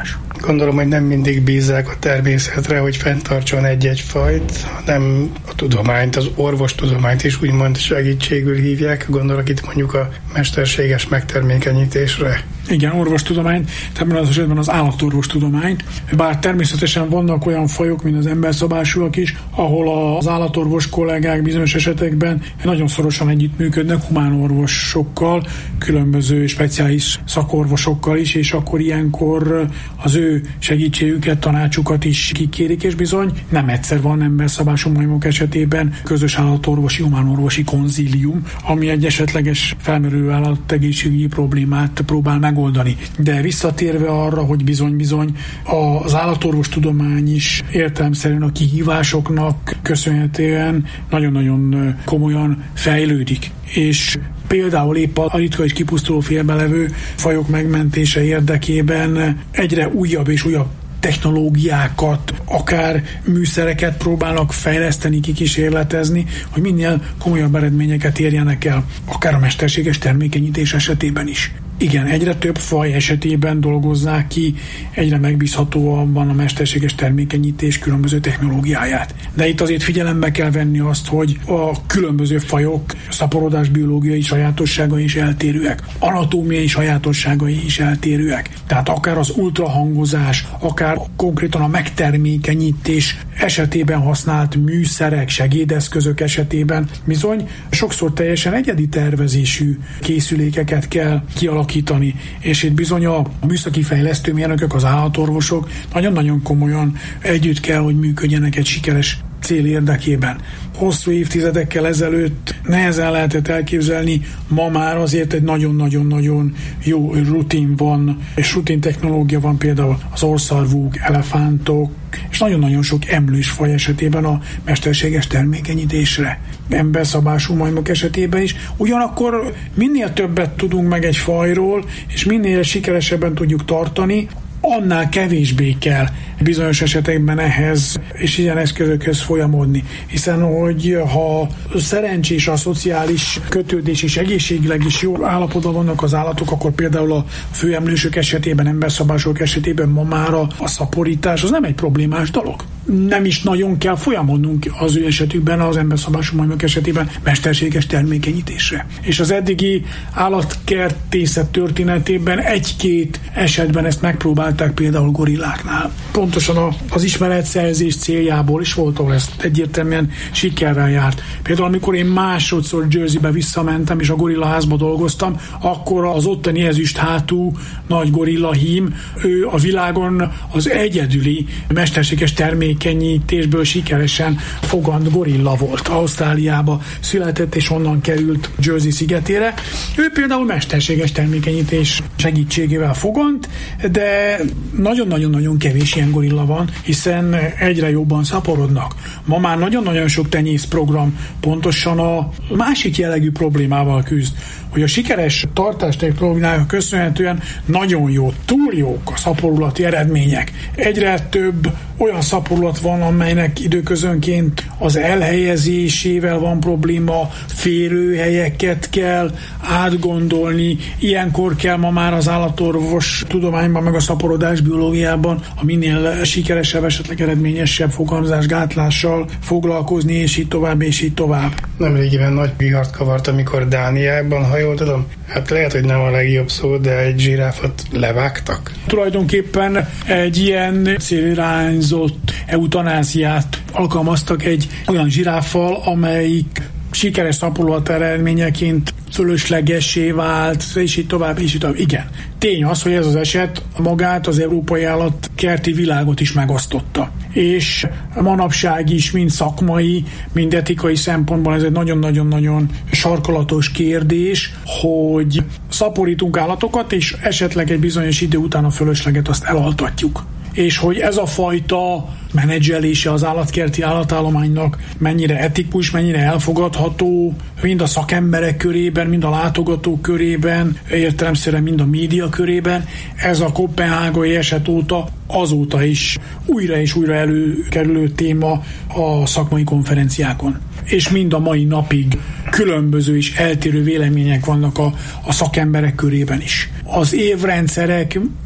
Gondolom, hogy nem mindig bízzák a természetre, hogy fenntartson egy-egy fajt, hanem a tudományt, az orvostudományt is úgymond segítségül hívják. Gondolok itt mondjuk a mesterséges megtermékenyítésre. Igen, orvostudományt, ebben az esetben az állatorvostudományt. Bár természetesen vannak olyan fajok, mint az emberszabásúak is, ahol az állatorvos kollégák bizonyos esetekben nagyon szorosan együttműködnek humánorvosokkal, különböző speciális szakorvosokkal is, és akkor ilyenkor az ő segítségüket, tanácsukat is kikérik, és bizony nem egyszer van emberszabású majmok esetében közös állatorvosi, humánorvosi konzílium, ami egy esetleges felmerülő állategészségügyi problémát próbál megoldani. De visszatérve arra, hogy bizony-bizony az állatorvostudomány is értelemszerűen a kihívásoknak köszönhetően nagyon-nagyon komolyan fejlődik. És például épp a ritka és kipusztuló félben levő fajok megmentése érdekében egyre újabb és újabb technológiákat, akár műszereket próbálnak fejleszteni, kikísérletezni, hogy minél komolyabb eredményeket érjenek el, akár a mesterséges termékenyítés esetében is. Igen, egyre több faj esetében dolgozzák ki, egyre megbízhatóan van a mesterséges termékenyítés különböző technológiáját. De itt azért figyelembe kell venni azt, hogy a különböző fajok szaporodás biológiai sajátosságai is eltérőek, anatómiai sajátosságai is eltérőek. Tehát akár az ultrahangozás, akár konkrétan a megtermékenyítés esetében használt műszerek, segédeszközök esetében bizony sokszor teljesen egyedi tervezésű készülékeket kell kialakítani, és itt bizony a műszaki fejlesztőmérnökök, az állatorvosok nagyon-nagyon komolyan együtt kell, hogy működjenek egy sikeres cél érdekében. Hosszú évtizedekkel ezelőtt nehezen lehetett elképzelni, ma már azért egy nagyon-nagyon-nagyon jó rutin van, és rutin technológia van például az orrszarvúk, elefántok, és nagyon-nagyon sok emlős faj esetében a mesterséges termékenyítésre. Emberszabású majmok esetében is. Ugyanakkor minél többet tudunk meg egy fajról, és minél sikeresebben tudjuk tartani, annál kevésbé kell bizonyos esetekben ehhez és ilyen eszközökhöz folyamodni. Hiszen, hogy ha szerencsés a szociális kötődés és egészségileg is jó állapotban vannak az állatok, akkor például a főemlősök esetében, emberszabások esetében ma már a, a szaporítás az nem egy problémás dolog. Nem is nagyon kell folyamodnunk az ő esetükben, az emberszabású majmok esetében mesterséges termékenyítésre. És az eddigi állatkertészet történetében egy-két esetben ezt megpróbálták például gorilláknál. Pontosan az ismeretszerzés céljából is volt, ahol ezt egyértelműen sikerrel járt. Például amikor én másodszor Jerseybe visszamentem, és a gorillaházba dolgoztam, akkor az ottani ezüst hátú nagy gorilla hím, ő a világon az egyedüli mesterséges termékenyítésből sikeresen fogant gorilla volt. Ausztráliába született, és onnan került Jersey szigetére. Ő például mesterséges termékenyítés segítségével fogant, de nagyon-nagyon-nagyon kevés ilyen gorilla van, hiszen egyre jobban szaporodnak. Ma már nagyon-nagyon sok tenyészprogram pontosan a másik jellegű problémával küzd, hogy a sikeres tartástechnológiának köszönhetően nagyon jó, túl jók a szaporulati eredmények. Egyre több olyan szaporulat van, amelynek időközönként az elhelyezésével van probléma, férőhelyeket kell átgondolni, ilyenkor kell ma már az állatorvos tudományban, meg a szaporodás biológiában a minél sikeresebb, esetleg eredményesebb fogamzásgátlással foglalkozni, és így tovább, és így tovább. Nemrégiben nagy vihart kavart, amikor Dániában, ha jól tudom, hát lehet, hogy nem a legjobb szó, de egy zsiráfot levágtak. Tulajdonképpen egy ilyen célirányzott eutanáziát alkalmaztak egy olyan zsiráffal, amelyik sikeres szaporulat eredményeként fölöslegessé vált, és így tovább, és így tovább. Igen. Tény az, hogy ez az eset magát, az európai állatkerti világot is megosztotta. És manapság is mind szakmai, mind etikai szempontból ez egy nagyon-nagyon-nagyon sarkalatos kérdés, hogy szaporítunk állatokat, és esetleg egy bizonyos idő után a fölösleget azt elaltatjuk. És hogy ez a fajta menedzselése az állatkerti állatállománynak mennyire etikus, mennyire elfogadható, mind a szakemberek körében, mind a látogatók körében, értelemszerűen mind a média körében. Ez a koppenhágai eset óta azóta is újra és újra előkerülő téma a szakmai konferenciákon. És mind a mai napig különböző és eltérő vélemények vannak a, a szakemberek körében is. Az évrendszerek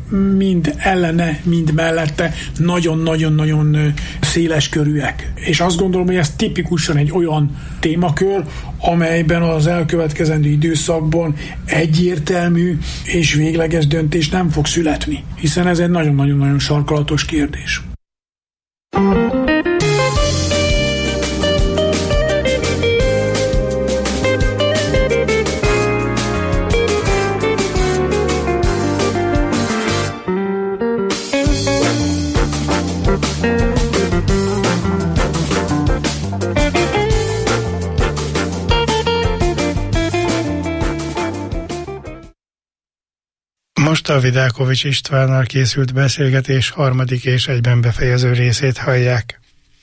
mind ellene, mind mellette nagyon-nagyon-nagyon széles körűek. És azt gondolom, hogy ez tipikusan egy olyan témakör, amelyben az elkövetkezendő időszakban egyértelmű és végleges döntés nem fog születni, hiszen ez egy nagyon-nagyon-nagyon sarkalatos kérdés. Most a Vidákovics Istvánnal készült beszélgetés harmadik és egyben befejező részét hallják.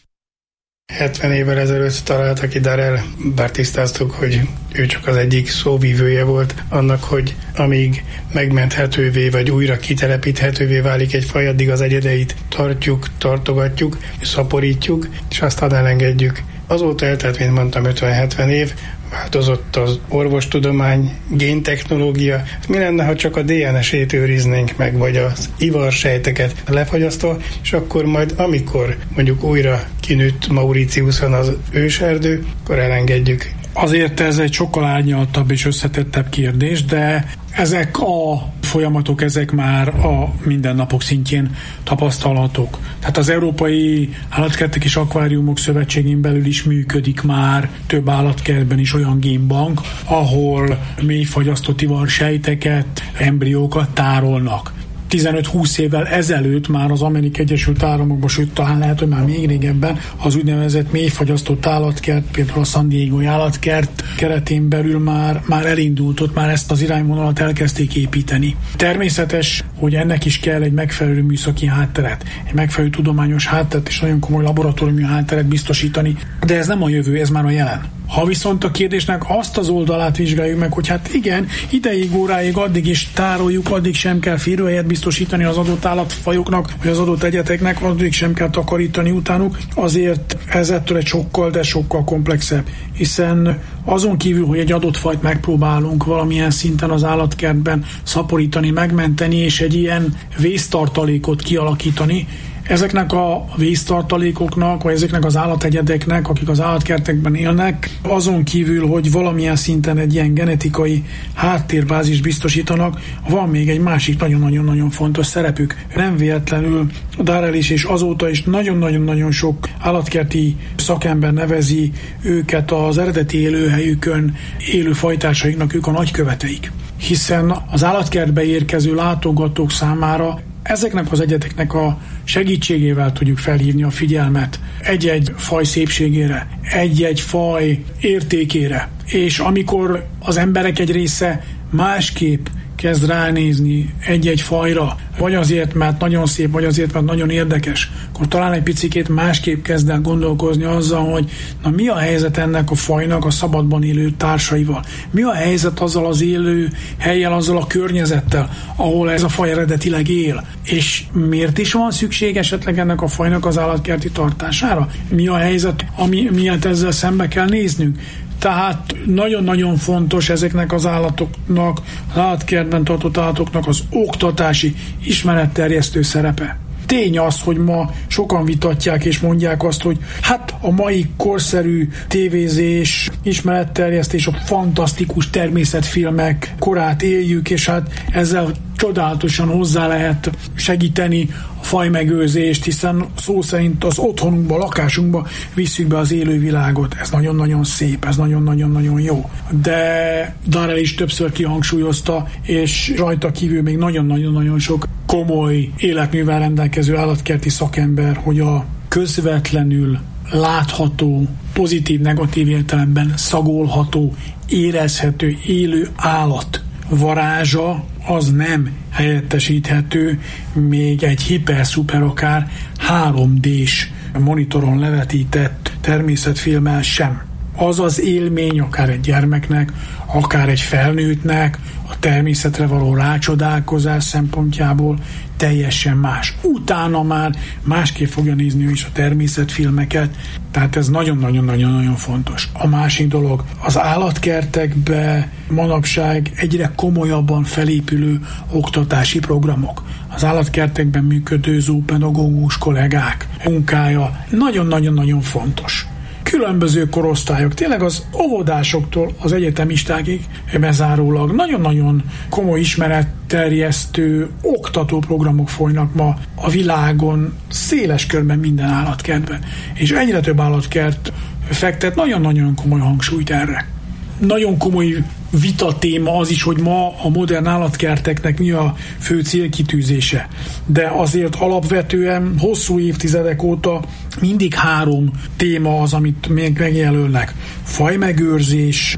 hetven évvel ezelőtt találta ki Darrell, bár tisztáztuk, hogy ő csak az egyik szóvívője volt annak, hogy amíg megmenthetővé vagy újra kitelepíthetővé válik egy faj, addig az egyedeit tartjuk, tartogatjuk, szaporítjuk, és aztán elengedjük. Azóta eltelt, mint mondtam, ötven-hetven év, változott az orvostudomány, géntechnológia. Mi lenne, ha csak a dé en es-ét őriznénk meg, vagy az ivarsejteket lefagyasztva, és akkor majd, amikor mondjuk újra kinőtt Mauritiuson az őserdő, akkor elengedjük. Azért ez egy sokkal árnyaltabb és összetettebb kérdés, de ezek a folyamatok, ezek már a mindennapok szintjén tapasztalhatók. Tehát az Európai Állatkertek és Akváriumok Szövetségén belül is működik már több állatkertben is olyan génbank, ahol mélyfagyasztott ivarsejteket, embriókat tárolnak. tizenöt-húsz évvel ezelőtt már az Amerikai Egyesült Államokban, sőt talán lehet, hogy már még régebben az úgynevezett mélyfagyasztott állatkert, például a San Diego állatkert keretén belül már, már elindult, ott már ezt az irányvonalat elkezdték építeni. Természetes, hogy ennek is kell egy megfelelő műszaki hátteret, egy megfelelő tudományos hátteret és nagyon komoly laboratóriumi hátteret biztosítani, de ez nem a jövő, ez már a jelen. Ha viszont a kérdésnek azt az oldalát vizsgáljuk meg, hogy hát igen, ideig, óráig, addig is tároljuk, addig sem kell férőhelyet biztosítani az adott állatfajoknak, vagy az adott egyeteknek, addig sem kell takarítani utánuk, azért ez ettől egy sokkal, de sokkal komplexebb. Hiszen azon kívül, hogy egy adott fajt megpróbálunk valamilyen szinten az állatkertben szaporítani, megmenteni, és egy ilyen vésztartalékot kialakítani, ezeknek a víztartalékoknak, vagy ezeknek az állategyedeknek, akik az állatkertekben élnek, azon kívül, hogy valamilyen szinten egy ilyen genetikai háttérbázis biztosítanak, van még egy másik nagyon-nagyon-nagyon fontos szerepük. Nem véletlenül Darrell is, és azóta is nagyon-nagyon-nagyon sok állatkerti szakember nevezi őket az eredeti élőhelyükön élő fajtársaiknak, ők a nagyköveteik. Hiszen az állatkertbe érkező látogatók számára ezeknek az egyeteknek a segítségével tudjuk felhívni a figyelmet egy-egy faj szépségére, egy-egy faj értékére. És amikor az emberek egy része másképp kezd ránézni egy-egy fajra, vagy azért, mert nagyon szép, vagy azért, mert nagyon érdekes, akkor talán egy picikét másképp kezd el gondolkozni azzal, hogy na mi a helyzet ennek a fajnak a szabadban élő társaival? Mi a helyzet azzal az élő hellyel, azzal a környezettel, ahol ez a faj eredetileg él? És miért is van szükség esetleg ennek a fajnak az állatkerti tartására? Mi a helyzet, ami miatt ezzel szembe kell néznünk? Tehát nagyon-nagyon fontos ezeknek az állatoknak, az állatkertben tartott állatoknak az oktatási, ismeretterjesztő szerepe. Tény az, hogy ma sokan vitatják és mondják azt, hogy hát a mai korszerű tévézés, ismeretterjesztés, a fantasztikus természetfilmek korát éljük, és hát ezzel csodálatosan hozzá lehet segíteni a fajmegőrzést, hiszen szó szerint az otthonunkba, a lakásunkba visszük be az élővilágot. Ez nagyon-nagyon szép, ez nagyon-nagyon-nagyon jó. De Darrell is többször kihangsúlyozta, és rajta kívül még nagyon-nagyon-nagyon sok komoly életművel rendelkező állatkerti szakember, hogy a közvetlenül látható, pozitív-negatív értelemben szagolható, érezhető élő állat varázsa az nem helyettesíthető még egy hiper-szuper akár három dés monitoron levetített természetfilmmel sem. az az élmény, akár egy gyermeknek, akár egy felnőttnek, a természetre való rácsodálkozás szempontjából teljesen más. Utána már másképp fogja nézni ő is a természetfilmeket, tehát ez nagyon-nagyon-nagyon-nagyon fontos. A másik dolog, az állatkertekbe manapság egyre komolyabban felépülő oktatási programok. Az állatkertekben működő zoopedagógus kollégák munkája nagyon-nagyon-nagyon fontos. Különböző korosztályok, tényleg az óvodásoktól az egyetemistákig bezárólag nagyon-nagyon komoly ismeretterjesztő oktatóprogramok folynak ma a világon, széles körben minden állatkertben. És egyre több állatkert fektet nagyon-nagyon komoly hangsúlyt erre. Nagyon komoly vita téma az is, hogy ma a modern állatkerteknek mi a fő célkitűzése. De azért alapvetően hosszú évtizedek óta mindig három téma az, amit még megjelölnek. Fajmegőrzés,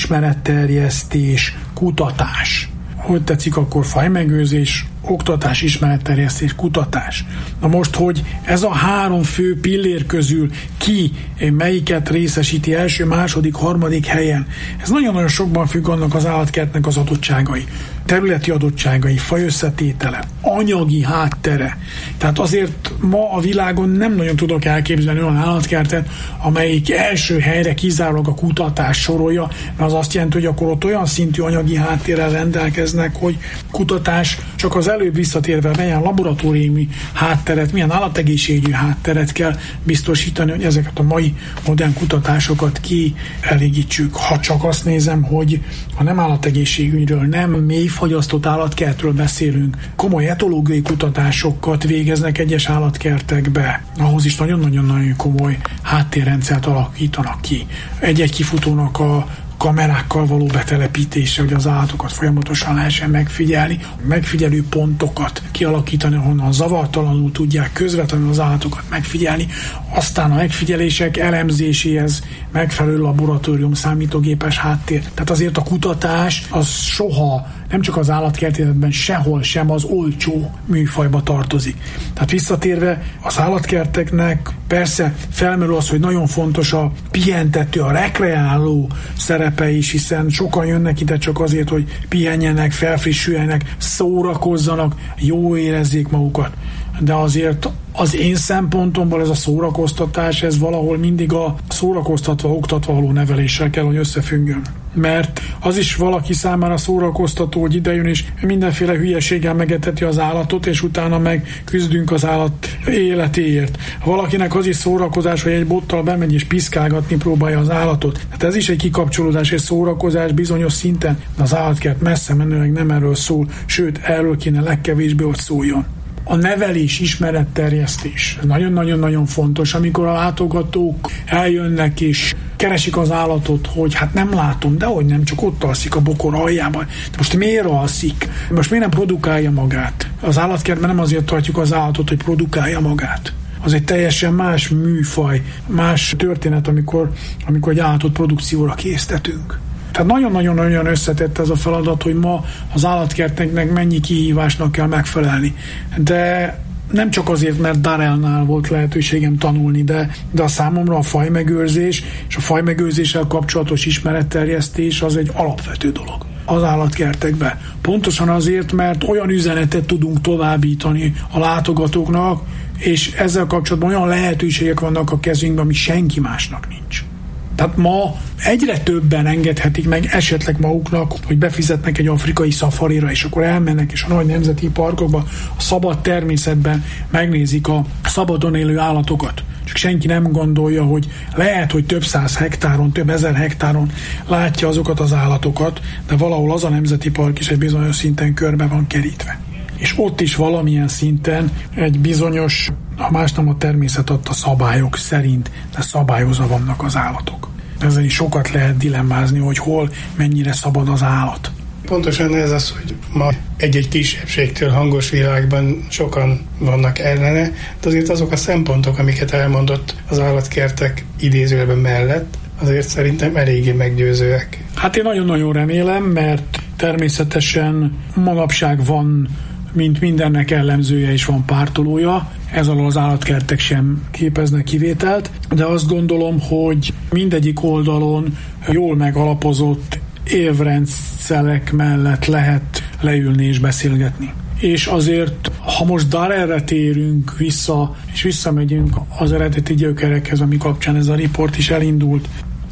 ismeretterjesztés, kutatás. Hogy tetszik akkor fajmegőrzés, oktatás, ismeretterjesztés, kutatás. Na most, hogy ez a három fő pillér közül ki melyiket részesíti első, második, harmadik helyen, ez nagyon-nagyon sokban függ annak az állatkertnek az adottságai, területi adottságai, fajösszetétele, anyagi háttere. Tehát azért ma a világon nem nagyon tudok elképzelni olyan állatkertet, amelyik első helyre kizárólag a kutatás sorolja, mert az azt jelenti, hogy akkor ott olyan szintű anyagi háttérrel rendelkeznek, hogy kutatás csak az előbb visszatérve milyen laboratóriumi hátteret, milyen állategészségügyi hátteret kell biztosítani, hogy ezeket a mai modern kutatásokat kielégítsük. Ha csak azt nézem, hogy ha nem állategészségügyről, nem mélyfagyasztott állatkertről beszélünk, komoly etológiai kutatásokat végeznek egyes állatkertekbe, ahhoz is nagyon-nagyon komoly háttérrendszert alakítanak ki. Egy-egy kifutónak a kamerákkal való betelepítése, hogy az állatokat folyamatosan lehessen megfigyelni, megfigyelő pontokat kialakítani, ahonnan zavartalanul tudják közvetlenül az állatokat megfigyelni, aztán a megfigyelések elemzéséhez megfelelő laboratórium, számítógépes háttér. Tehát azért a kutatás az soha, nem csak az állatkertészetben, sehol sem az olcsó műfajba tartozik. Tehát visszatérve az állatkerteknek persze felmerül az, hogy nagyon fontos a pihentető, a rekreáló szerepe is, hiszen sokan jönnek ide csak azért, hogy pihenjenek, felfrissüljenek, szórakozzanak, jó érezzék magukat. De azért az én szempontomból ez a szórakoztatás, ez valahol mindig a szórakoztatva, oktatva való neveléssel kell, hogy összefüggjön. Mert az is valaki számára szórakoztató, hogy idejön és mindenféle hülyeséggel megeteti az állatot, és utána meg küzdünk az állat életéért. Valakinek az is szórakozás, hogy egy bottal bemegy és piszkálgatni próbálja az állatot. Hát ez is egy kikapcsolódás és szórakozás bizonyos szinten, de az állatkert messze menőleg nem erről szól, sőt, erről kéne legkevésbé, hogy szóljon. A nevelés, ismeretterjesztés nagyon-nagyon-nagyon fontos, amikor a látogatók eljönnek és keresik az állatot, hogy hát nem látom, de hogy nem, csak ott alszik a bokor aljában. De most miért alszik? Most miért nem produkálja magát? Az állatkertben nem azért tartjuk az állatot, hogy produkálja magát. Az egy teljesen más műfaj, más történet, amikor, amikor egy állatot produkcióra késztetünk. Tehát nagyon-nagyon-nagyon összetett ez a feladat, hogy ma az állatkerteknek mennyi kihívásnak kell megfelelni. De nem csak azért, mert Darrellnál volt lehetőségem tanulni, de, de a számomra a fajmegőrzés és a fajmegőrzéssel kapcsolatos ismeretterjesztés az egy alapvető dolog az állatkertekben. Pontosan azért, mert olyan üzenetet tudunk továbbítani a látogatóknak, és ezzel kapcsolatban olyan lehetőségek vannak a kezünkben, ami senki másnak nincs. Tehát ma egyre többen engedhetik meg esetleg maguknak, hogy befizetnek egy afrikai szafarira, és akkor elmennek, és a nagy nemzeti parkokban, a szabad természetben megnézik a szabadon élő állatokat. Csak senki nem gondolja, hogy lehet, hogy több száz hektáron, több ezer hektáron látja azokat az állatokat, de valahol az a nemzeti park is egy bizonyos szinten körbe van kerítve. És ott is valamilyen szinten egy bizonyos, ha más nem a természet adta szabályok szerint, de szabályozva vannak az állatok. Ezzel is sokat lehet dilemmázni, hogy hol, mennyire szabad az állat. Pontosan ez az, hogy ma egy-egy kisebbségtől hangos világban sokan vannak ellene, de azért azok a szempontok, amiket elmondott az állatkertek idézőjelben mellett, azért szerintem eléggé meggyőzőek. Hát én nagyon-nagyon remélem, mert természetesen manapság van mint mindennek ellenzője is van pártolója, ez alól az állatkertek sem képeznek kivételt, de azt gondolom, hogy mindegyik oldalon jól megalapozott érvrendszerek mellett lehet leülni és beszélgetni. És azért, ha most Darerre térünk vissza, és visszamegyünk az eredeti gyökerekhez, ami kapcsán ez a riport is elindult,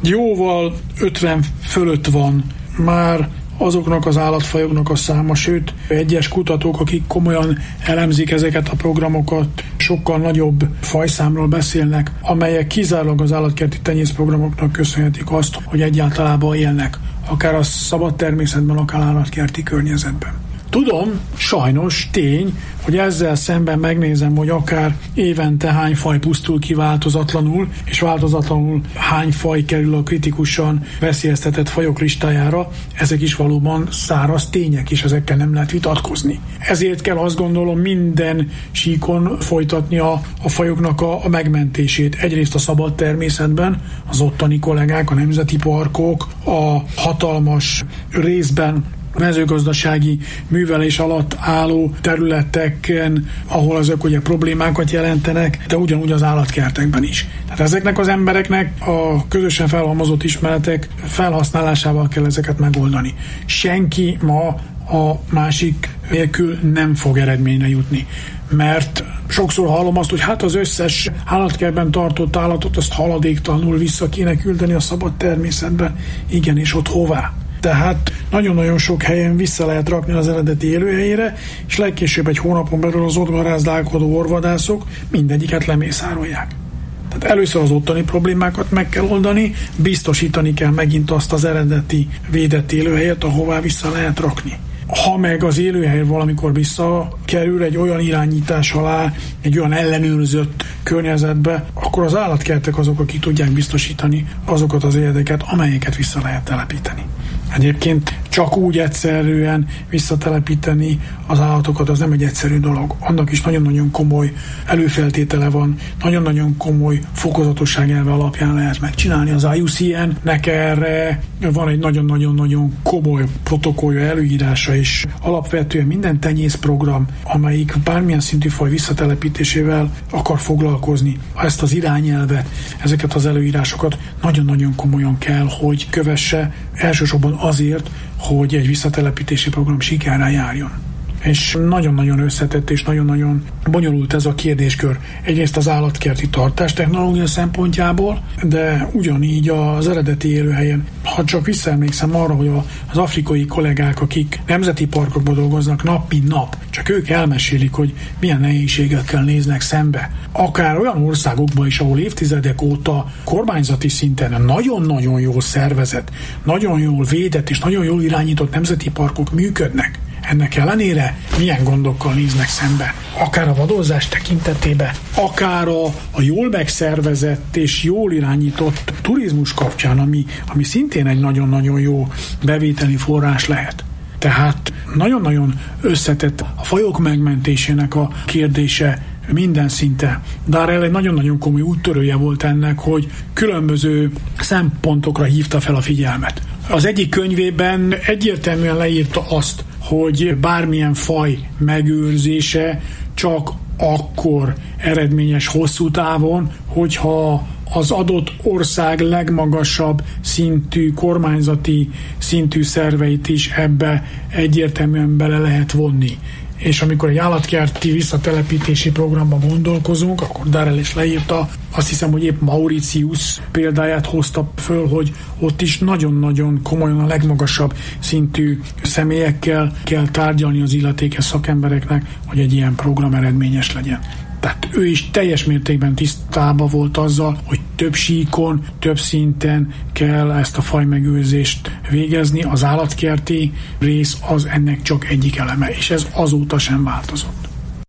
jóval ötven fölött van már azoknak az állatfajoknak a száma, sőt, egyes kutatók, akik komolyan elemzik ezeket a programokat, sokkal nagyobb fajszámról beszélnek, amelyek kizárólag az állatkerti tenyészprogramoknak köszönhetik azt, hogy egyáltalában élnek, akár a szabad természetben, akár állatkerti környezetben. Tudom, sajnos tény, hogy ezzel szemben megnézem, hogy akár évente hány faj pusztul ki változatlanul, és változatlanul hány faj kerül a kritikusan veszélyeztetett fajok listájára, ezek is valóban száraz tények, és ezekkel nem lehet vitatkozni. Ezért kell azt gondolom minden síkon folytatni a, a fajoknak a, a megmentését. Egyrészt a szabad természetben, az ottani kollégák, a nemzeti parkok, a hatalmas részben mezőgazdasági művelés alatt álló területeken, ahol azok ugye problémákat jelentenek, de ugyanúgy az állatkertekben is. Tehát ezeknek az embereknek a közösen felhalmozott ismeretek felhasználásával kell ezeket megoldani. Senki ma a másik nélkül nem fog eredményre jutni. Mert sokszor hallom azt, hogy hát az összes állatkertben tartott állatot azt haladéktalanul vissza kéne küldeni a szabad természetbe. Igen, és ott hová? Tehát nagyon-nagyon sok helyen vissza lehet rakni az eredeti élőhelyére, és legkésőbb egy hónapon belül az ott garázdálkodó orvadászok mindegyiket lemészárolják. Tehát először az ottani problémákat meg kell oldani, biztosítani kell megint azt az eredeti védett élőhelyet, ahová vissza lehet rakni. Ha meg az élőhely valamikor visszakerül egy olyan irányítás alá, egy olyan ellenőrzött környezetbe, akkor az állatkertek azok, akik tudják biztosítani azokat az érdeket, amelyeket vissza lehet telepíteni. Egyébként csak úgy egyszerűen visszatelepíteni az állatokat, az nem egy egyszerű dolog. Annak is nagyon-nagyon komoly előfeltétele van, nagyon-nagyon komoly fokozatosság elve alapján lehet megcsinálni. Az I U C N-nek erre van egy nagyon-nagyon-nagyon komoly protokollja, előírása, és alapvetően minden tenyészprogram, amelyik bármilyen szintű faj visszatelepítésével akar foglalkozni, ezt az irányelvet, ezeket az előírásokat nagyon-nagyon komolyan kell, hogy kövesse, elsősorban azért, hogy egy visszatelepítési program sikerrel járjon. És nagyon-nagyon összetett és nagyon-nagyon bonyolult ez a kérdéskör. Egyrészt az állatkerti tartás technológia szempontjából, de ugyanígy az eredeti élőhelyen. Ha csak visszaemlékszem arra, hogy az afrikai kollégák, akik nemzeti parkokban dolgoznak nap mint nap, csak ők elmesélik, hogy milyen nehézségekkel néznek szembe. Akár olyan országokban is, ahol évtizedek óta kormányzati szinten nagyon-nagyon jól szervezett, nagyon jól védett és nagyon jól irányított nemzeti parkok működnek. Ennek ellenére milyen gondokkal néznek szembe. Akár a vadonzás tekintetében, akár a, a jól megszervezett és jól irányított turizmus kapcsán, ami, ami szintén egy nagyon-nagyon jó bevételi forrás lehet. Tehát nagyon-nagyon összetett a fajok megmentésének a kérdése minden szinte. Darrell egy nagyon-nagyon komoly úttörője volt ennek, hogy különböző szempontokra hívta fel a figyelmet. Az egyik könyvében egyértelműen leírta azt, hogy bármilyen faj megőrzése csak akkor eredményes hosszú távon, hogyha az adott ország legmagasabb szintű, kormányzati szintű szerveit is ebbe egyértelműen bele lehet vonni. És amikor egy állatkerti visszatelepítési programban gondolkozunk, akkor Darrell is leírta, azt hiszem, hogy épp Mauritius példáját hozta föl, hogy ott is nagyon-nagyon komolyan a legmagasabb szintű személyekkel kell tárgyalni az illetékes szakembereknek, hogy egy ilyen program eredményes legyen. Tehát ő is teljes mértékben tisztában volt azzal, hogy több síkon, több szinten kell ezt a fajmegőrzést végezni. Az állatkerti rész az ennek csak egyik eleme, és ez azóta sem változott.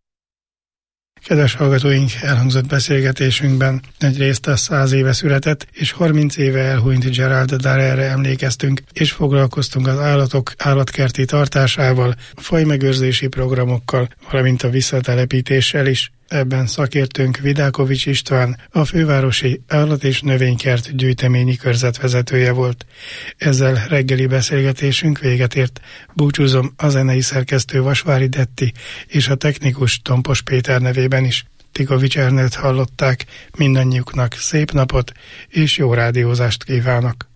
Kedves hallgatóink, elhangzott beszélgetésünkben egyrészt a száz éve született és harminc éve elhunyt Gerald Darrellre emlékeztünk, és foglalkoztunk az állatok állatkerti tartásával, fajmegőrzési programokkal, valamint a visszatelepítéssel is. Ebben szakértőnk Vidákovics István, a fővárosi állat- és növénykert gyűjteményi körzet vezetője volt. Ezzel reggeli beszélgetésünk véget ért. Búcsúzom a zenei szerkesztő Vasvári Detti és a technikus Tompos Péter nevében is. Tikovics Ernőt hallották, mindannyiuknak szép napot és jó rádiózást kívánok!